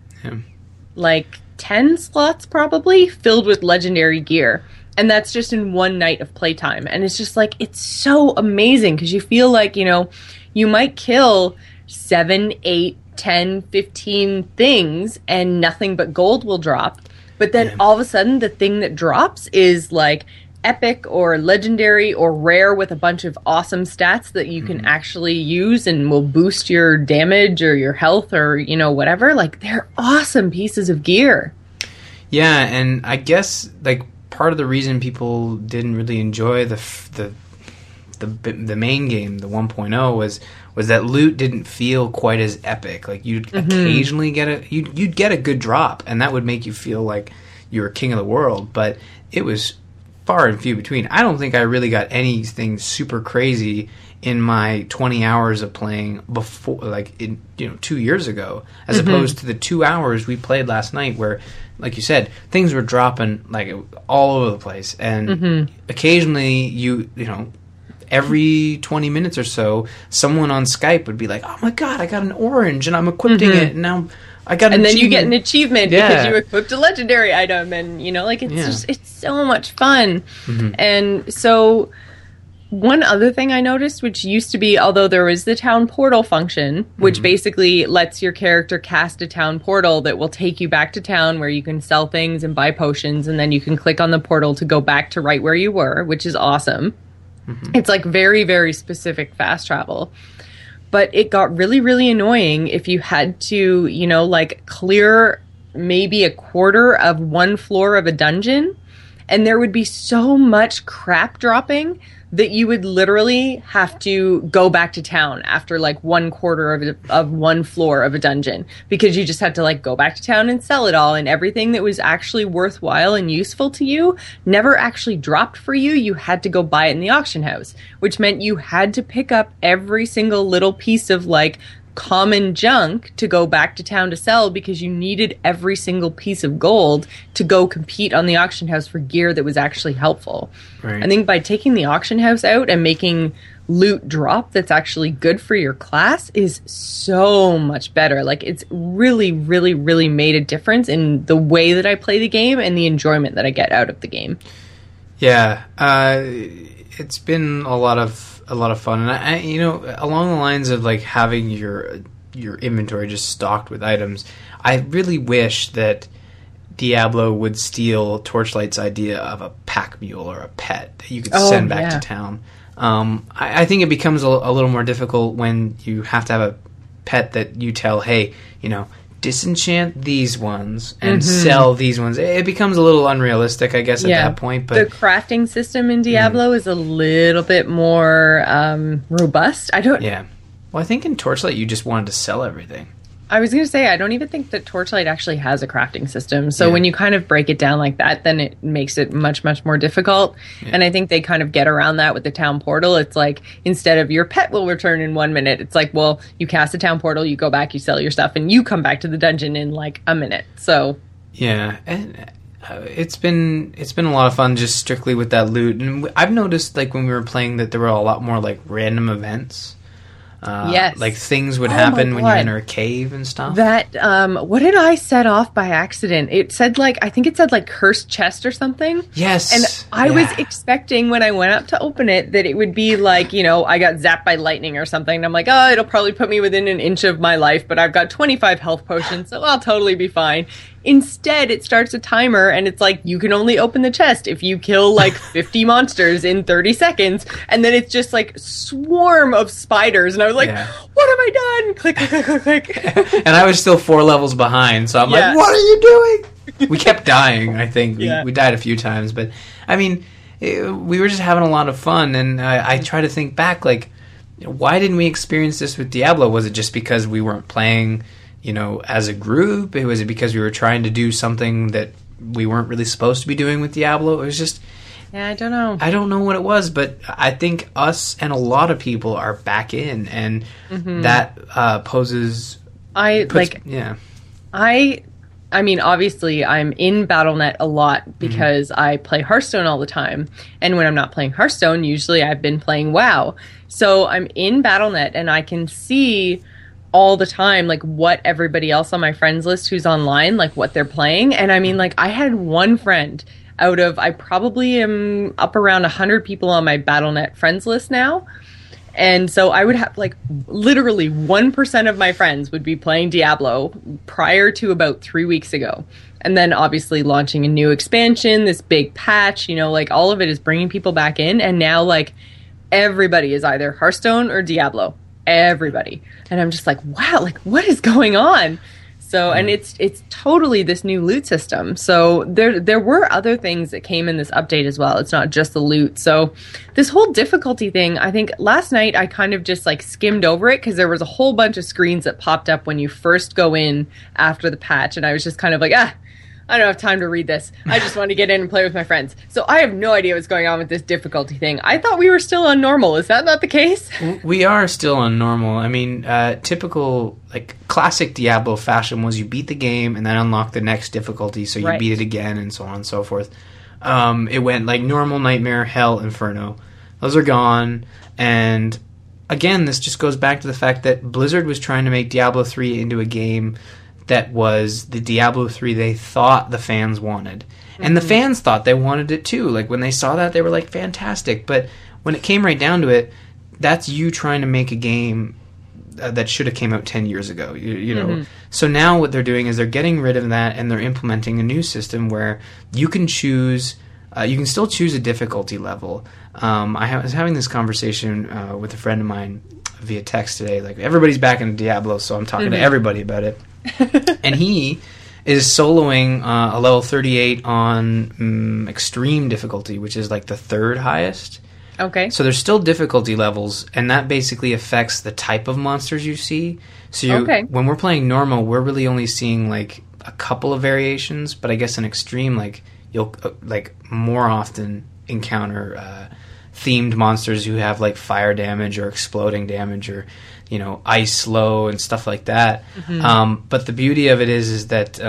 10 slots probably filled with legendary gear. And that's just in one night of playtime. And it's just like, it's so amazing because you feel like, you know, you might kill 7, 8, 10, 15 things and nothing but gold will drop. But then all of a sudden, the thing that drops is like epic or legendary or rare with a bunch of awesome stats that you can actually use and will boost your damage or your health or, you know, whatever. Like, they're awesome pieces of gear. Yeah, and I guess, like, part of the reason people didn't really enjoy the main game, the 1.0, was that loot didn't feel quite as epic. Like, you'd occasionally you'd get a good drop, and that would make you feel like you were king of the world, but it was far and few between. I don't think I really got anything super crazy in my 20 hours of playing before, like, 2 years ago, as opposed to the 2 hours we played last night, where, like you said, things were dropping like all over the place, and occasionally you know, every 20 minutes or so, someone on Skype would be like, "Oh my god, I got an orange and I'm equipping it, and now I got an achievement." And then you get an achievement because you equipped a legendary item, and, you know, like, it's just, it's so much fun. And so one other thing I noticed, which used to be, although there was the town portal function, which basically lets your character cast a town portal that will take you back to town where you can sell things and buy potions, and then you can click on the portal to go back to right where you were, which is awesome. It's like very, very specific fast travel. But it got really, really annoying if you had to, you know, like, clear maybe a quarter of one floor of a dungeon, and there would be so much crap dropping that you would literally have to go back to town after, like, one quarter of one floor of a dungeon, because you just had to, like, go back to town and sell it all, and everything that was actually worthwhile and useful to you never actually dropped for you. You had to go buy it in the auction house, which meant you had to pick up every single little piece of, like, common junk to go back to town to sell, because you needed every single piece of gold to go compete on the auction house for gear that was actually helpful. Right. I think by taking the auction house out and making loot drop that's actually good for your class is so much better. Like, it's really, really, really made a difference in the way that I play the game and the enjoyment that I get out of the game. Yeah, it's been a lot of fun, and I, you know, along the lines of, like, having your inventory just stocked with items, I really wish that Diablo would steal Torchlight's idea of a pack mule or a pet that you could send back to town. I think it becomes a little more difficult when you have to have a pet that you tell, hey, you know, disenchant these ones and sell these ones. It becomes a little unrealistic, I guess, at that point. But the crafting system in Diablo is a little bit more robust. Yeah. Well, I think in Torchlight you just wanted to sell everything. I was going to say, I don't even think that Torchlight actually has a crafting system. So when you kind of break it down like that, then it makes it much, much more difficult. Yeah. And I think they kind of get around that with the town portal. It's like, instead of your pet will return in 1 minute, it's like, well, you cast a town portal, you go back, you sell your stuff, and you come back to the dungeon in like a minute. So yeah, and it's been a lot of fun just strictly with that loot. And I've noticed, like, when we were playing, that there were a lot more, like, random events. Yes. Like, things would happen when you enter a cave and stuff. That, what did I set off by accident? It said, like, I think it said, like, cursed chest or something. Yes. And I was expecting, when I went up to open it, that it would be like, you know, I got zapped by lightning or something. And I'm like, oh, it'll probably put me within an inch of my life, but I've got 25 health potions, so I'll totally be fine. Instead, it starts a timer, and it's like, you can only open the chest if you kill, like, 50 monsters in 30 seconds. And then it's just, like, swarm of spiders. And I was like, what have I done? Click, click, click, click, click. And I was still 4 levels behind, so I'm like, what are you doing? We kept dying, I think. We died a few times. But, I mean, we were just having a lot of fun. And I try to think back, like, why didn't we experience this with Diablo? Was it just because we weren't playing, you know, as a group? Was it because we were trying to do something that we weren't really supposed to be doing with Diablo? It was just... Yeah, I don't know. I don't know what it was, but I think us and a lot of people are back in, and that poses... I mean, obviously, I'm in Battle.net a lot because I play Hearthstone all the time. And when I'm not playing Hearthstone, usually I've been playing WoW. So I'm in Battle.net, and I can see all the time, like, what everybody else on my friends list who's online, like, what they're playing. And I mean, like, I had one friend out of, I probably am up around 100 people on my Battle.net friends list now. And so I would have like literally 1% of my friends would be playing Diablo prior to about 3 weeks ago. And then obviously launching a new expansion, this big patch, you know, like all of it is bringing people back in. And now like everybody is either Hearthstone or Diablo. Everybody. And I'm just like, wow, like what is going on? So, and it's totally this new loot system. So there were other things that came in this update as well. It's not just the loot. So this whole difficulty thing, I think last night I kind of just like skimmed over it because there was a whole bunch of screens that popped up when you first go in after the patch. And I was just kind of like, I don't have time to read this. I just want to get in and play with my friends. So I have no idea what's going on with this difficulty thing. I thought we were still on normal. Is that not the case? We are still on normal. I mean, typical, like, classic Diablo fashion was you beat the game and then unlock the next difficulty, so you beat it again and so on and so forth. It went, like, normal, nightmare, hell, inferno. Those are gone, and again, this just goes back to the fact that Blizzard was trying to make Diablo 3 into a game that was the Diablo 3 they thought the fans wanted. And the fans thought they wanted it too. Like, when they saw that, they were like, fantastic. But when it came right down to it, that's you trying to make a game that should have came out 10 years ago. You know? So now what they're doing is they're getting rid of that, and they're implementing a new system where you can choose... you can still choose a difficulty level. I was having this conversation with a friend of mine via text today. Like, everybody's back into Diablo, so I'm talking to everybody about it. And he is soloing a level 38 on extreme difficulty, which is like the third highest. Okay. So there's still difficulty levels, and that basically affects the type of monsters you see. So when we're playing normal, we're really only seeing like a couple of variations, but I guess in extreme, like you'll like more often encounter themed monsters who have like fire damage or exploding damage or, you know, ice slow and stuff like that. But the beauty of it is that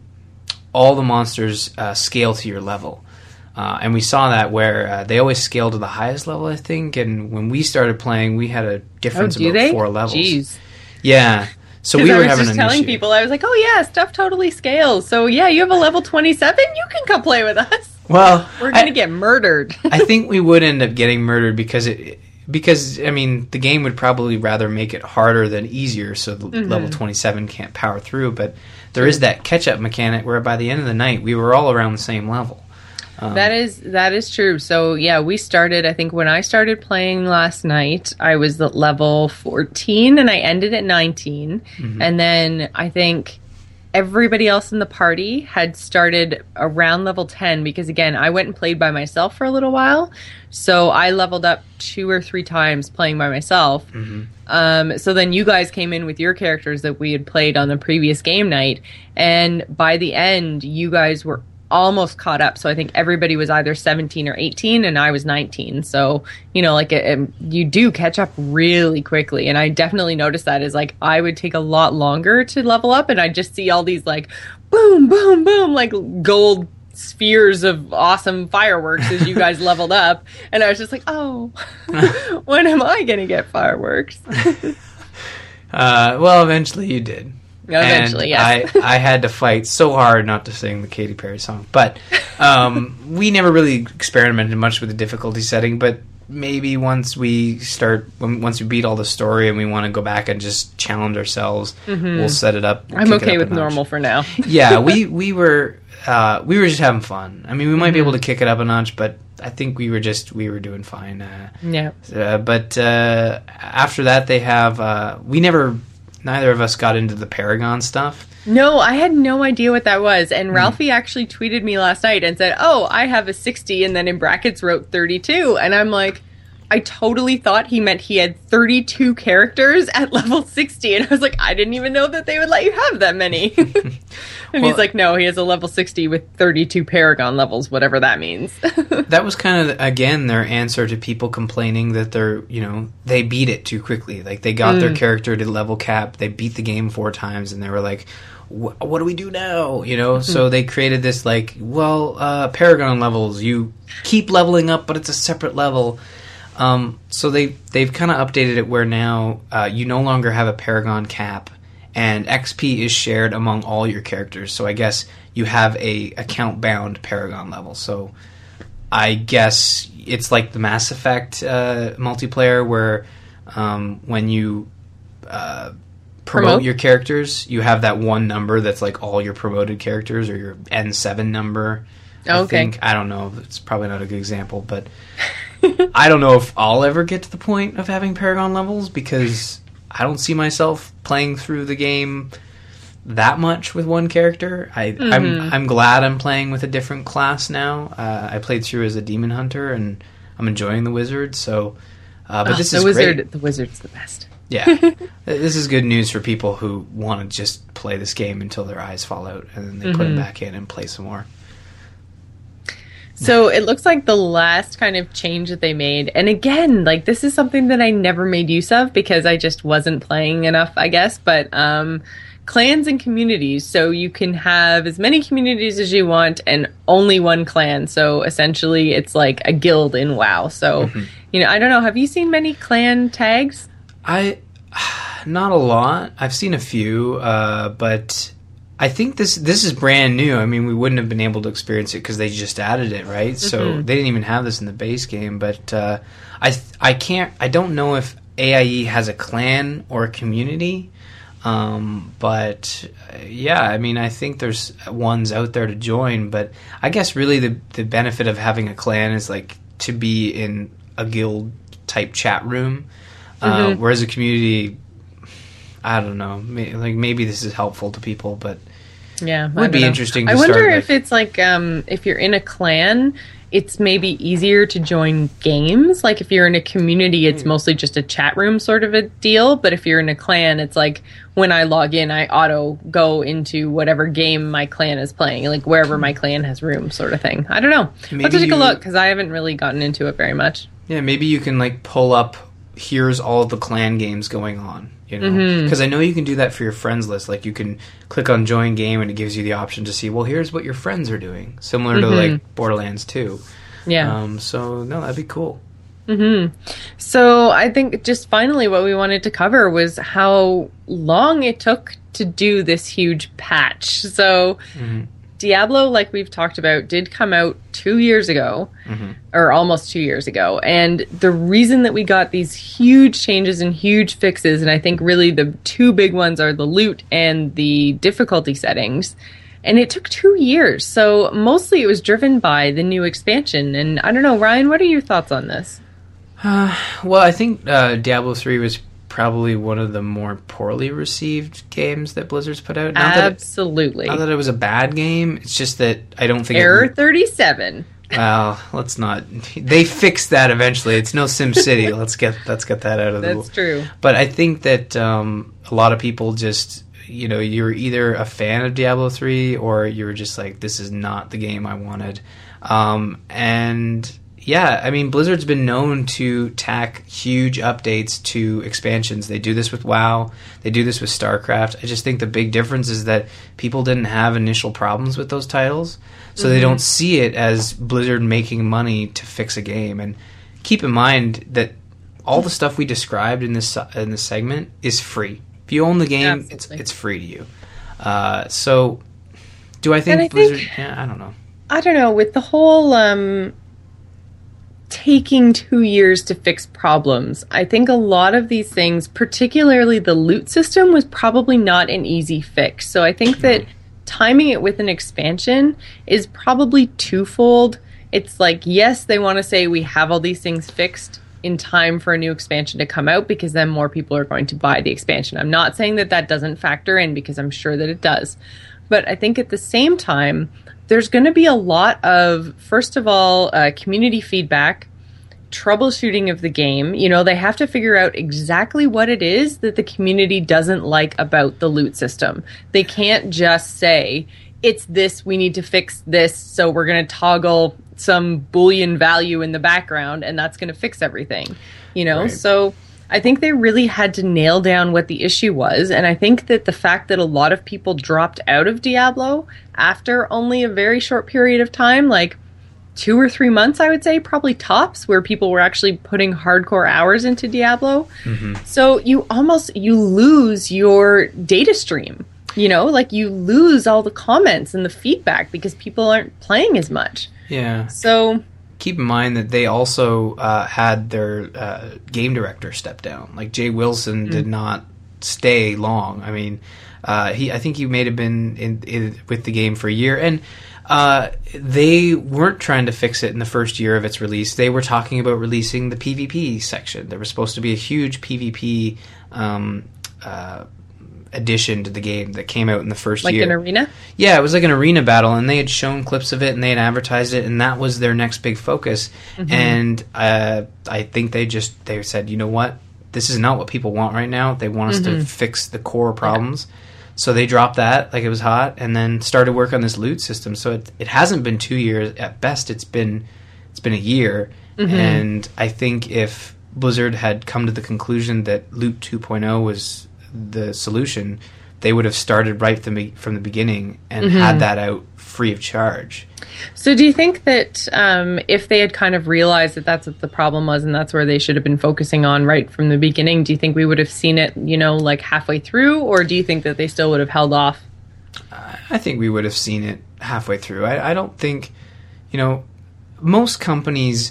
all the monsters scale to your level. And we saw that where they always scale to the highest level, I think. And when we started playing, we had a difference of about 4 levels. Jeez. Yeah. So we were having an issue. I was just telling people, I was like, oh yeah, stuff totally scales. So yeah, you have a level 27, you can come play with us. Well, we're going to get murdered. I think we would end up getting murdered because I mean, the game would probably rather make it harder than easier, so the level 27 can't power through. But there is that catch-up mechanic where by the end of the night, we were all around the same level. That is true. So yeah, we started, I think when I started playing last night, I was at level 14 and I ended at 19. And then I think everybody else in the party had started around level 10 because, again, I went and played by myself for a little while. So I leveled up 2 or 3 times playing by myself. So then you guys came in with your characters that we had played on the previous game night. And by the end, you guys were almost caught up. So I think everybody was either 17 or 18 and I was 19. So, you know, like you do catch up really quickly. And I definitely noticed that is like I would take a lot longer to level up and I just see all these like boom, boom, boom, like gold spheres of awesome fireworks as you guys leveled up. And I was just like, oh, when am I going to get fireworks? Well, eventually you did. Eventually, yes. I had to fight so hard not to sing the Katy Perry song. But we never really experimented much with the difficulty setting. But maybe once we beat all the story and we want to go back and just challenge ourselves, we'll set it up. I'm okay with normal for now. Yeah, we were just having fun. I mean, we might be able to kick it up a notch, but I think we were doing fine. But after that, they have neither of us got into the Paragon stuff. No, I had no idea what that was. And Ralphie actually tweeted me last night and said, oh, I have a 60, and then in brackets wrote 32. And I'm like, I totally thought he meant he had 32 characters at level 60. And I was like, I didn't even know that they would let you have that many. And he's like, no, he has a level 60 with 32 Paragon levels, whatever that means. That was kind of, again, their answer to people complaining that they beat it too quickly. Like, they got their character to level cap, they beat the game 4 times, and they were like, what do we do now? You know, so they created this, like, Paragon levels, you keep leveling up, but it's a separate level. So they've kind of updated it where now you no longer have a Paragon cap, and XP is shared among all your characters. So I guess you have a account-bound Paragon level. So I guess it's like the Mass Effect multiplayer where when you promote your characters, you have that one number that's like all your promoted characters, or your N7 number. I don't know. It's probably not a good example, but I don't know if I'll ever get to the point of having Paragon levels, because I don't see myself playing through the game that much with one character. I'm glad I'm playing with a different class now. I played through as a demon hunter, and I'm enjoying the wizard. So, but this is great. The wizard's the best. Yeah, this is good news for people who want to just play this game until their eyes fall out, and then they put it back in and play some more. So it looks like the last kind of change that they made, and again, like, this is something that I never made use of because I just wasn't playing enough, I guess, but clans and communities. So you can have as many communities as you want and only one clan. So essentially it's like a guild in WoW. So, I don't know. Have you seen many clan tags? Not a lot. I've seen a few, but I think this is brand new. I mean, we wouldn't have been able to experience it because they just added it, right? So they didn't even have this in the base game. But I don't know if AIE has a clan or a community. But yeah, I mean, I think there's ones out there to join. But I guess really the benefit of having a clan is like to be in a guild type chat room. Whereas a community, I don't know, maybe this is helpful to people, but yeah, it would be interesting to start. I wonder if it's like, if you're in a clan, it's maybe easier to join games. Like if you're in a community, it's mostly just a chat room sort of a deal. But if you're in a clan, it's like when I log in, I auto go into whatever game my clan is playing, like wherever my clan has room sort of thing. I don't know. Let's take a look, because I haven't really gotten into it very much. Yeah, maybe you can like pull up, here's all of the clan games going on, because I know you can do that for your friends list. Like you can click on join game and it gives you the option to see, well, here's what your friends are doing, similar to like Borderlands 2. Yeah. So no, that'd be cool. So I think just finally what we wanted to cover was how long it took to do this huge patch. So Diablo, like we've talked about, did come out 2 years ago, or almost 2 years ago. And the reason that we got these huge changes and huge fixes, and I think really the two big ones are the loot and the difficulty settings. And it took 2 years. So mostly it was driven by the new expansion. And I don't know, Ryan, what are your thoughts on this? Well, I think Diablo 3 was probably one of the more poorly received games that Blizzard's put out. Absolutely. Not that it was a bad game. It's just that I don't think Error 37. Well, let's not. They fixed that eventually. It's no SimCity. let's get that out of the way. That's true. But I think that a lot of people just, you're either a fan of Diablo 3 or you're just like, this is not the game I wanted. And yeah, I mean, Blizzard's been known to tack huge updates to expansions. They do this with WoW. They do this with StarCraft. I just think the big difference is that people didn't have initial problems with those titles, so they don't see it as Blizzard making money to fix a game. And keep in mind that all the stuff we described in this segment is free. If you own the game, it's free to you. So, do I think Blizzard? I don't know. I don't know. With the whole taking 2 years to fix problems, I think a lot of these things, particularly the loot system, was probably not an easy fix. So I think that timing it with an expansion is probably twofold. It's like, yes, they want to say we have all these things fixed in time for a new expansion to come out, because then more people are going to buy the expansion. I'm not saying that doesn't factor in, because I'm sure that it does. But I think at the same time, there's going to be a lot of, first of all, community feedback, troubleshooting of the game. They have to figure out exactly what it is that the community doesn't like about the loot system. They can't just say, it's this, we need to fix this, so we're going to toggle some Boolean value in the background, and that's going to fix everything. Right. So I think they really had to nail down what the issue was, and I think that the fact that a lot of people dropped out of Diablo after only a very short period of time, like 2 or 3 months, I would say, probably tops, where people were actually putting hardcore hours into Diablo. So you lose your data stream, like you lose all the comments and the feedback because people aren't playing as much. Yeah. So keep in mind that they also had their game director step down. Like Jay Wilson did not stay long. I mean, I think he may have been with the game for a year, and they weren't trying to fix it in the first year of its release. They were talking about releasing the PvP section. There was supposed to be a huge PvP addition to the game that came out in the first year. Like an arena? Yeah, it was like an arena battle, and they had shown clips of it, and they had advertised it, and that was their next big focus. And I think they said, you know what? This is not what people want right now. They want us to fix the core problems. So they dropped that like it was hot, and then started work on this loot system. So it hasn't been 2 years. At best, it's been a year. And I think if Blizzard had come to the conclusion that Loot 2.0 was the solution, they would have started right from the beginning and had that out free of charge. So do you think that if they had kind of realized that that's what the problem was and that's where they should have been focusing on right from the beginning, do you think we would have seen it, like halfway through, or do you think that they still would have held off? I think we would have seen it halfway through. I don't think, most companies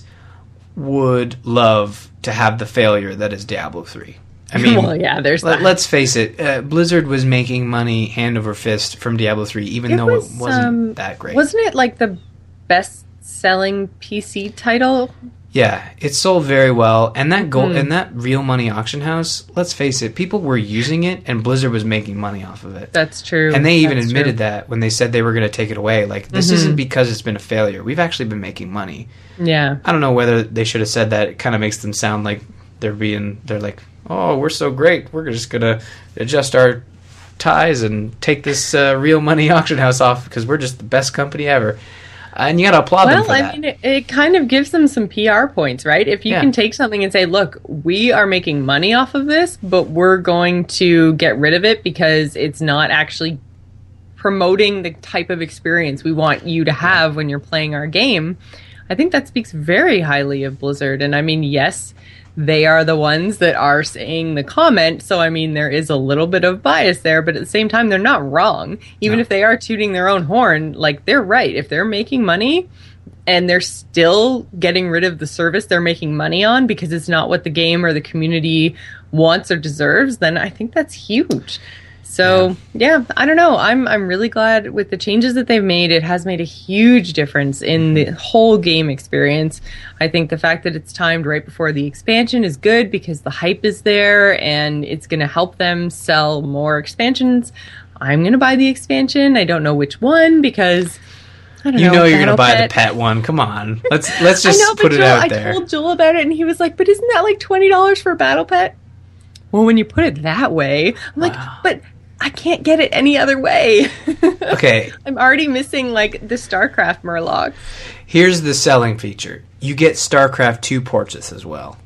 would love to have the failure that is Diablo 3. I mean, well, yeah, there's that. Let's face it, Blizzard was making money hand over fist from Diablo 3, even though it wasn't that great. Wasn't it like the best-selling PC title? Yeah, it sold very well, and that and that Real Money Auction House, let's face it, people were using it, and Blizzard was making money off of it. That's true. And they even admitted that when they said they were going to take it away. Like, this isn't because it's been a failure. We've actually been making money. Yeah. I don't know whether they should have said that. It kind of makes them sound like they're like, oh, we're so great. We're just going to adjust our ties and take this Real Money Auction House off because we're just the best company ever. And you got to applaud them for that. Well, I mean, it kind of gives them some PR points, right? If you can take something and say, look, we are making money off of this, but we're going to get rid of it because it's not actually promoting the type of experience we want you to have when you're playing our game. I think that speaks very highly of Blizzard. And I mean, yes, they are the ones that are saying the comment, so I mean there is a little bit of bias there, but at the same time they're not wrong. Even if they are tooting their own horn, like they're right. If they're making money and they're still getting rid of the service they're making money on because it's not what the game or the community wants or deserves, then I think that's huge. So, yeah, I don't know. I'm really glad with the changes that they've made. It has made a huge difference in the whole game experience. I think the fact that it's timed right before the expansion is good because the hype is there and it's going to help them sell more expansions. I'm going to buy the expansion. I don't know which one because I don't know. You know you're going to buy the pet one. Come on. Let's just put it out there. I told Joel about it and he was like, but isn't that like $20 for a battle pet? Well, when you put it that way, I'm like, but I can't get it any other way. Okay. I'm already missing, like, the StarCraft Murloc. Here's the selling feature. You get StarCraft 2 portraits as well.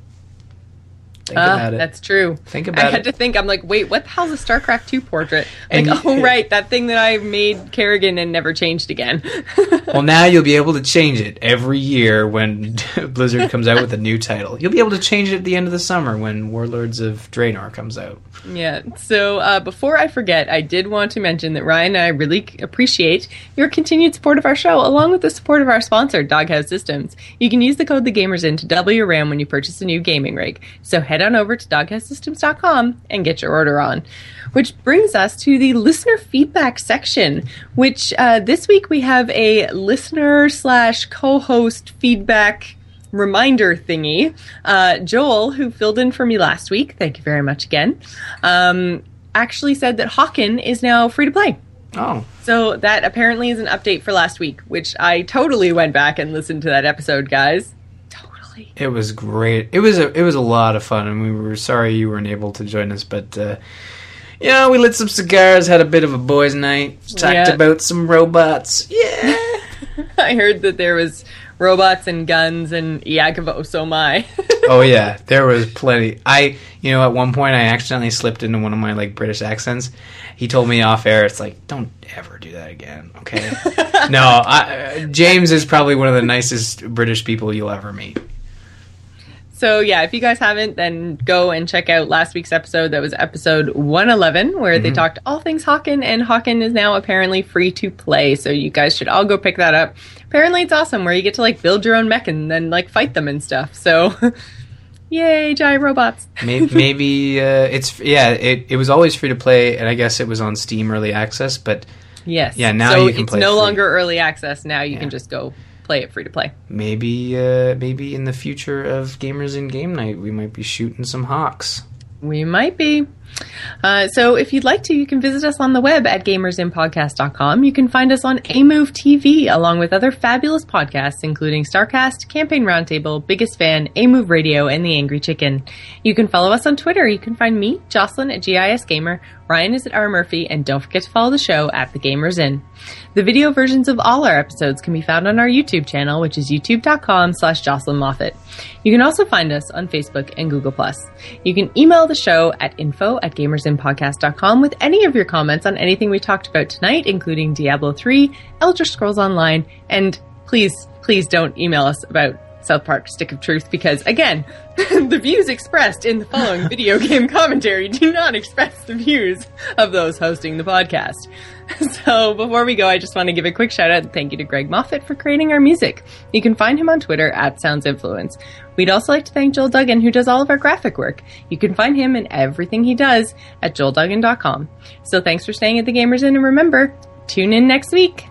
Think about it. That's true. Think about it. I had to think. I'm like, wait, what the hell's a StarCraft 2 portrait? Like, right, that thing that I made Kerrigan and never changed again. Well, now you'll be able to change it every year when Blizzard comes out with a new title. You'll be able to change it at the end of the summer when Warlords of Draenor comes out. Yeah, so before I forget, I did want to mention that Ryan and I really appreciate your continued support of our show, along with the support of our sponsor, Doghouse Systems. You can use the code TheGamersIn to double your RAM when you purchase a new gaming rig. So head on over to doghousesystems.com and get your order on. Which brings us to the listener feedback section, which this week we have a listener/co-host feedback reminder thingy. Joel, who filled in for me last week, thank you very much again, actually said that Hawken is now free to play. Oh. So that apparently is an update for last week, which I totally went back and listened to that episode, guys. Totally. It was great. It was a lot of fun, and we were sorry you weren't able to join us, but we lit some cigars, had a bit of a boys' night, talked about some robots. Yeah. I heard that there was robots and guns and Iagavos, oh my. Oh yeah, there was plenty. At one point I accidentally slipped into one of my British accents. He told me off air, it's like, don't ever do that again, okay? No, James is probably one of the nicest British people you'll ever meet. So yeah, if you guys haven't, then go and check out last week's episode. That was episode 111, where they talked all things Hawken, and Hawken is now apparently free to play. So you guys should all go pick that up. Apparently it's awesome, where you get to like build your own mech and then like fight them and stuff. So yay, giant robots. Maybe it was always free to play, and I guess it was on Steam Early Access, but yes. Yeah, now so you can play it's no free. longer early access. Now you can just go play it free to play. Maybe in the future of Gamers in Game Night, we might be shooting some Hawks. We might be. So if you'd like to, you can visit us on the web at gamersinpodcast.com. You can find us on AMove TV, along with other fabulous podcasts, including StarCast, Campaign Roundtable, Biggest Fan, AMove Radio, and The Angry Chicken. You can follow us on Twitter. You can find me, Jocelyn, at GIS Gamer. Ryan is at R. Murphy, and don't forget to follow the show at The Gamers Inn. The video versions of all our episodes can be found on our YouTube channel, which is youtube.com/Jocelyn Moffat. You can also find us on Facebook and Google+. You can email the show at info@gamersinpodcast.com with any of your comments on anything we talked about tonight, including Diablo 3, Elder Scrolls Online, and please don't email us about South Park Stick of Truth, because, again, the views expressed in the following video game commentary do not express the views of those hosting the podcast. So, before we go, I just want to give a quick shout-out and thank you to Greg Moffat for creating our music. You can find him on Twitter at SoundsInfluence. We'd also like to thank Joel Duggan, who does all of our graphic work. You can find him and everything he does at joelduggan.com. So, thanks for staying at the Gamers Inn, and remember, tune in next week.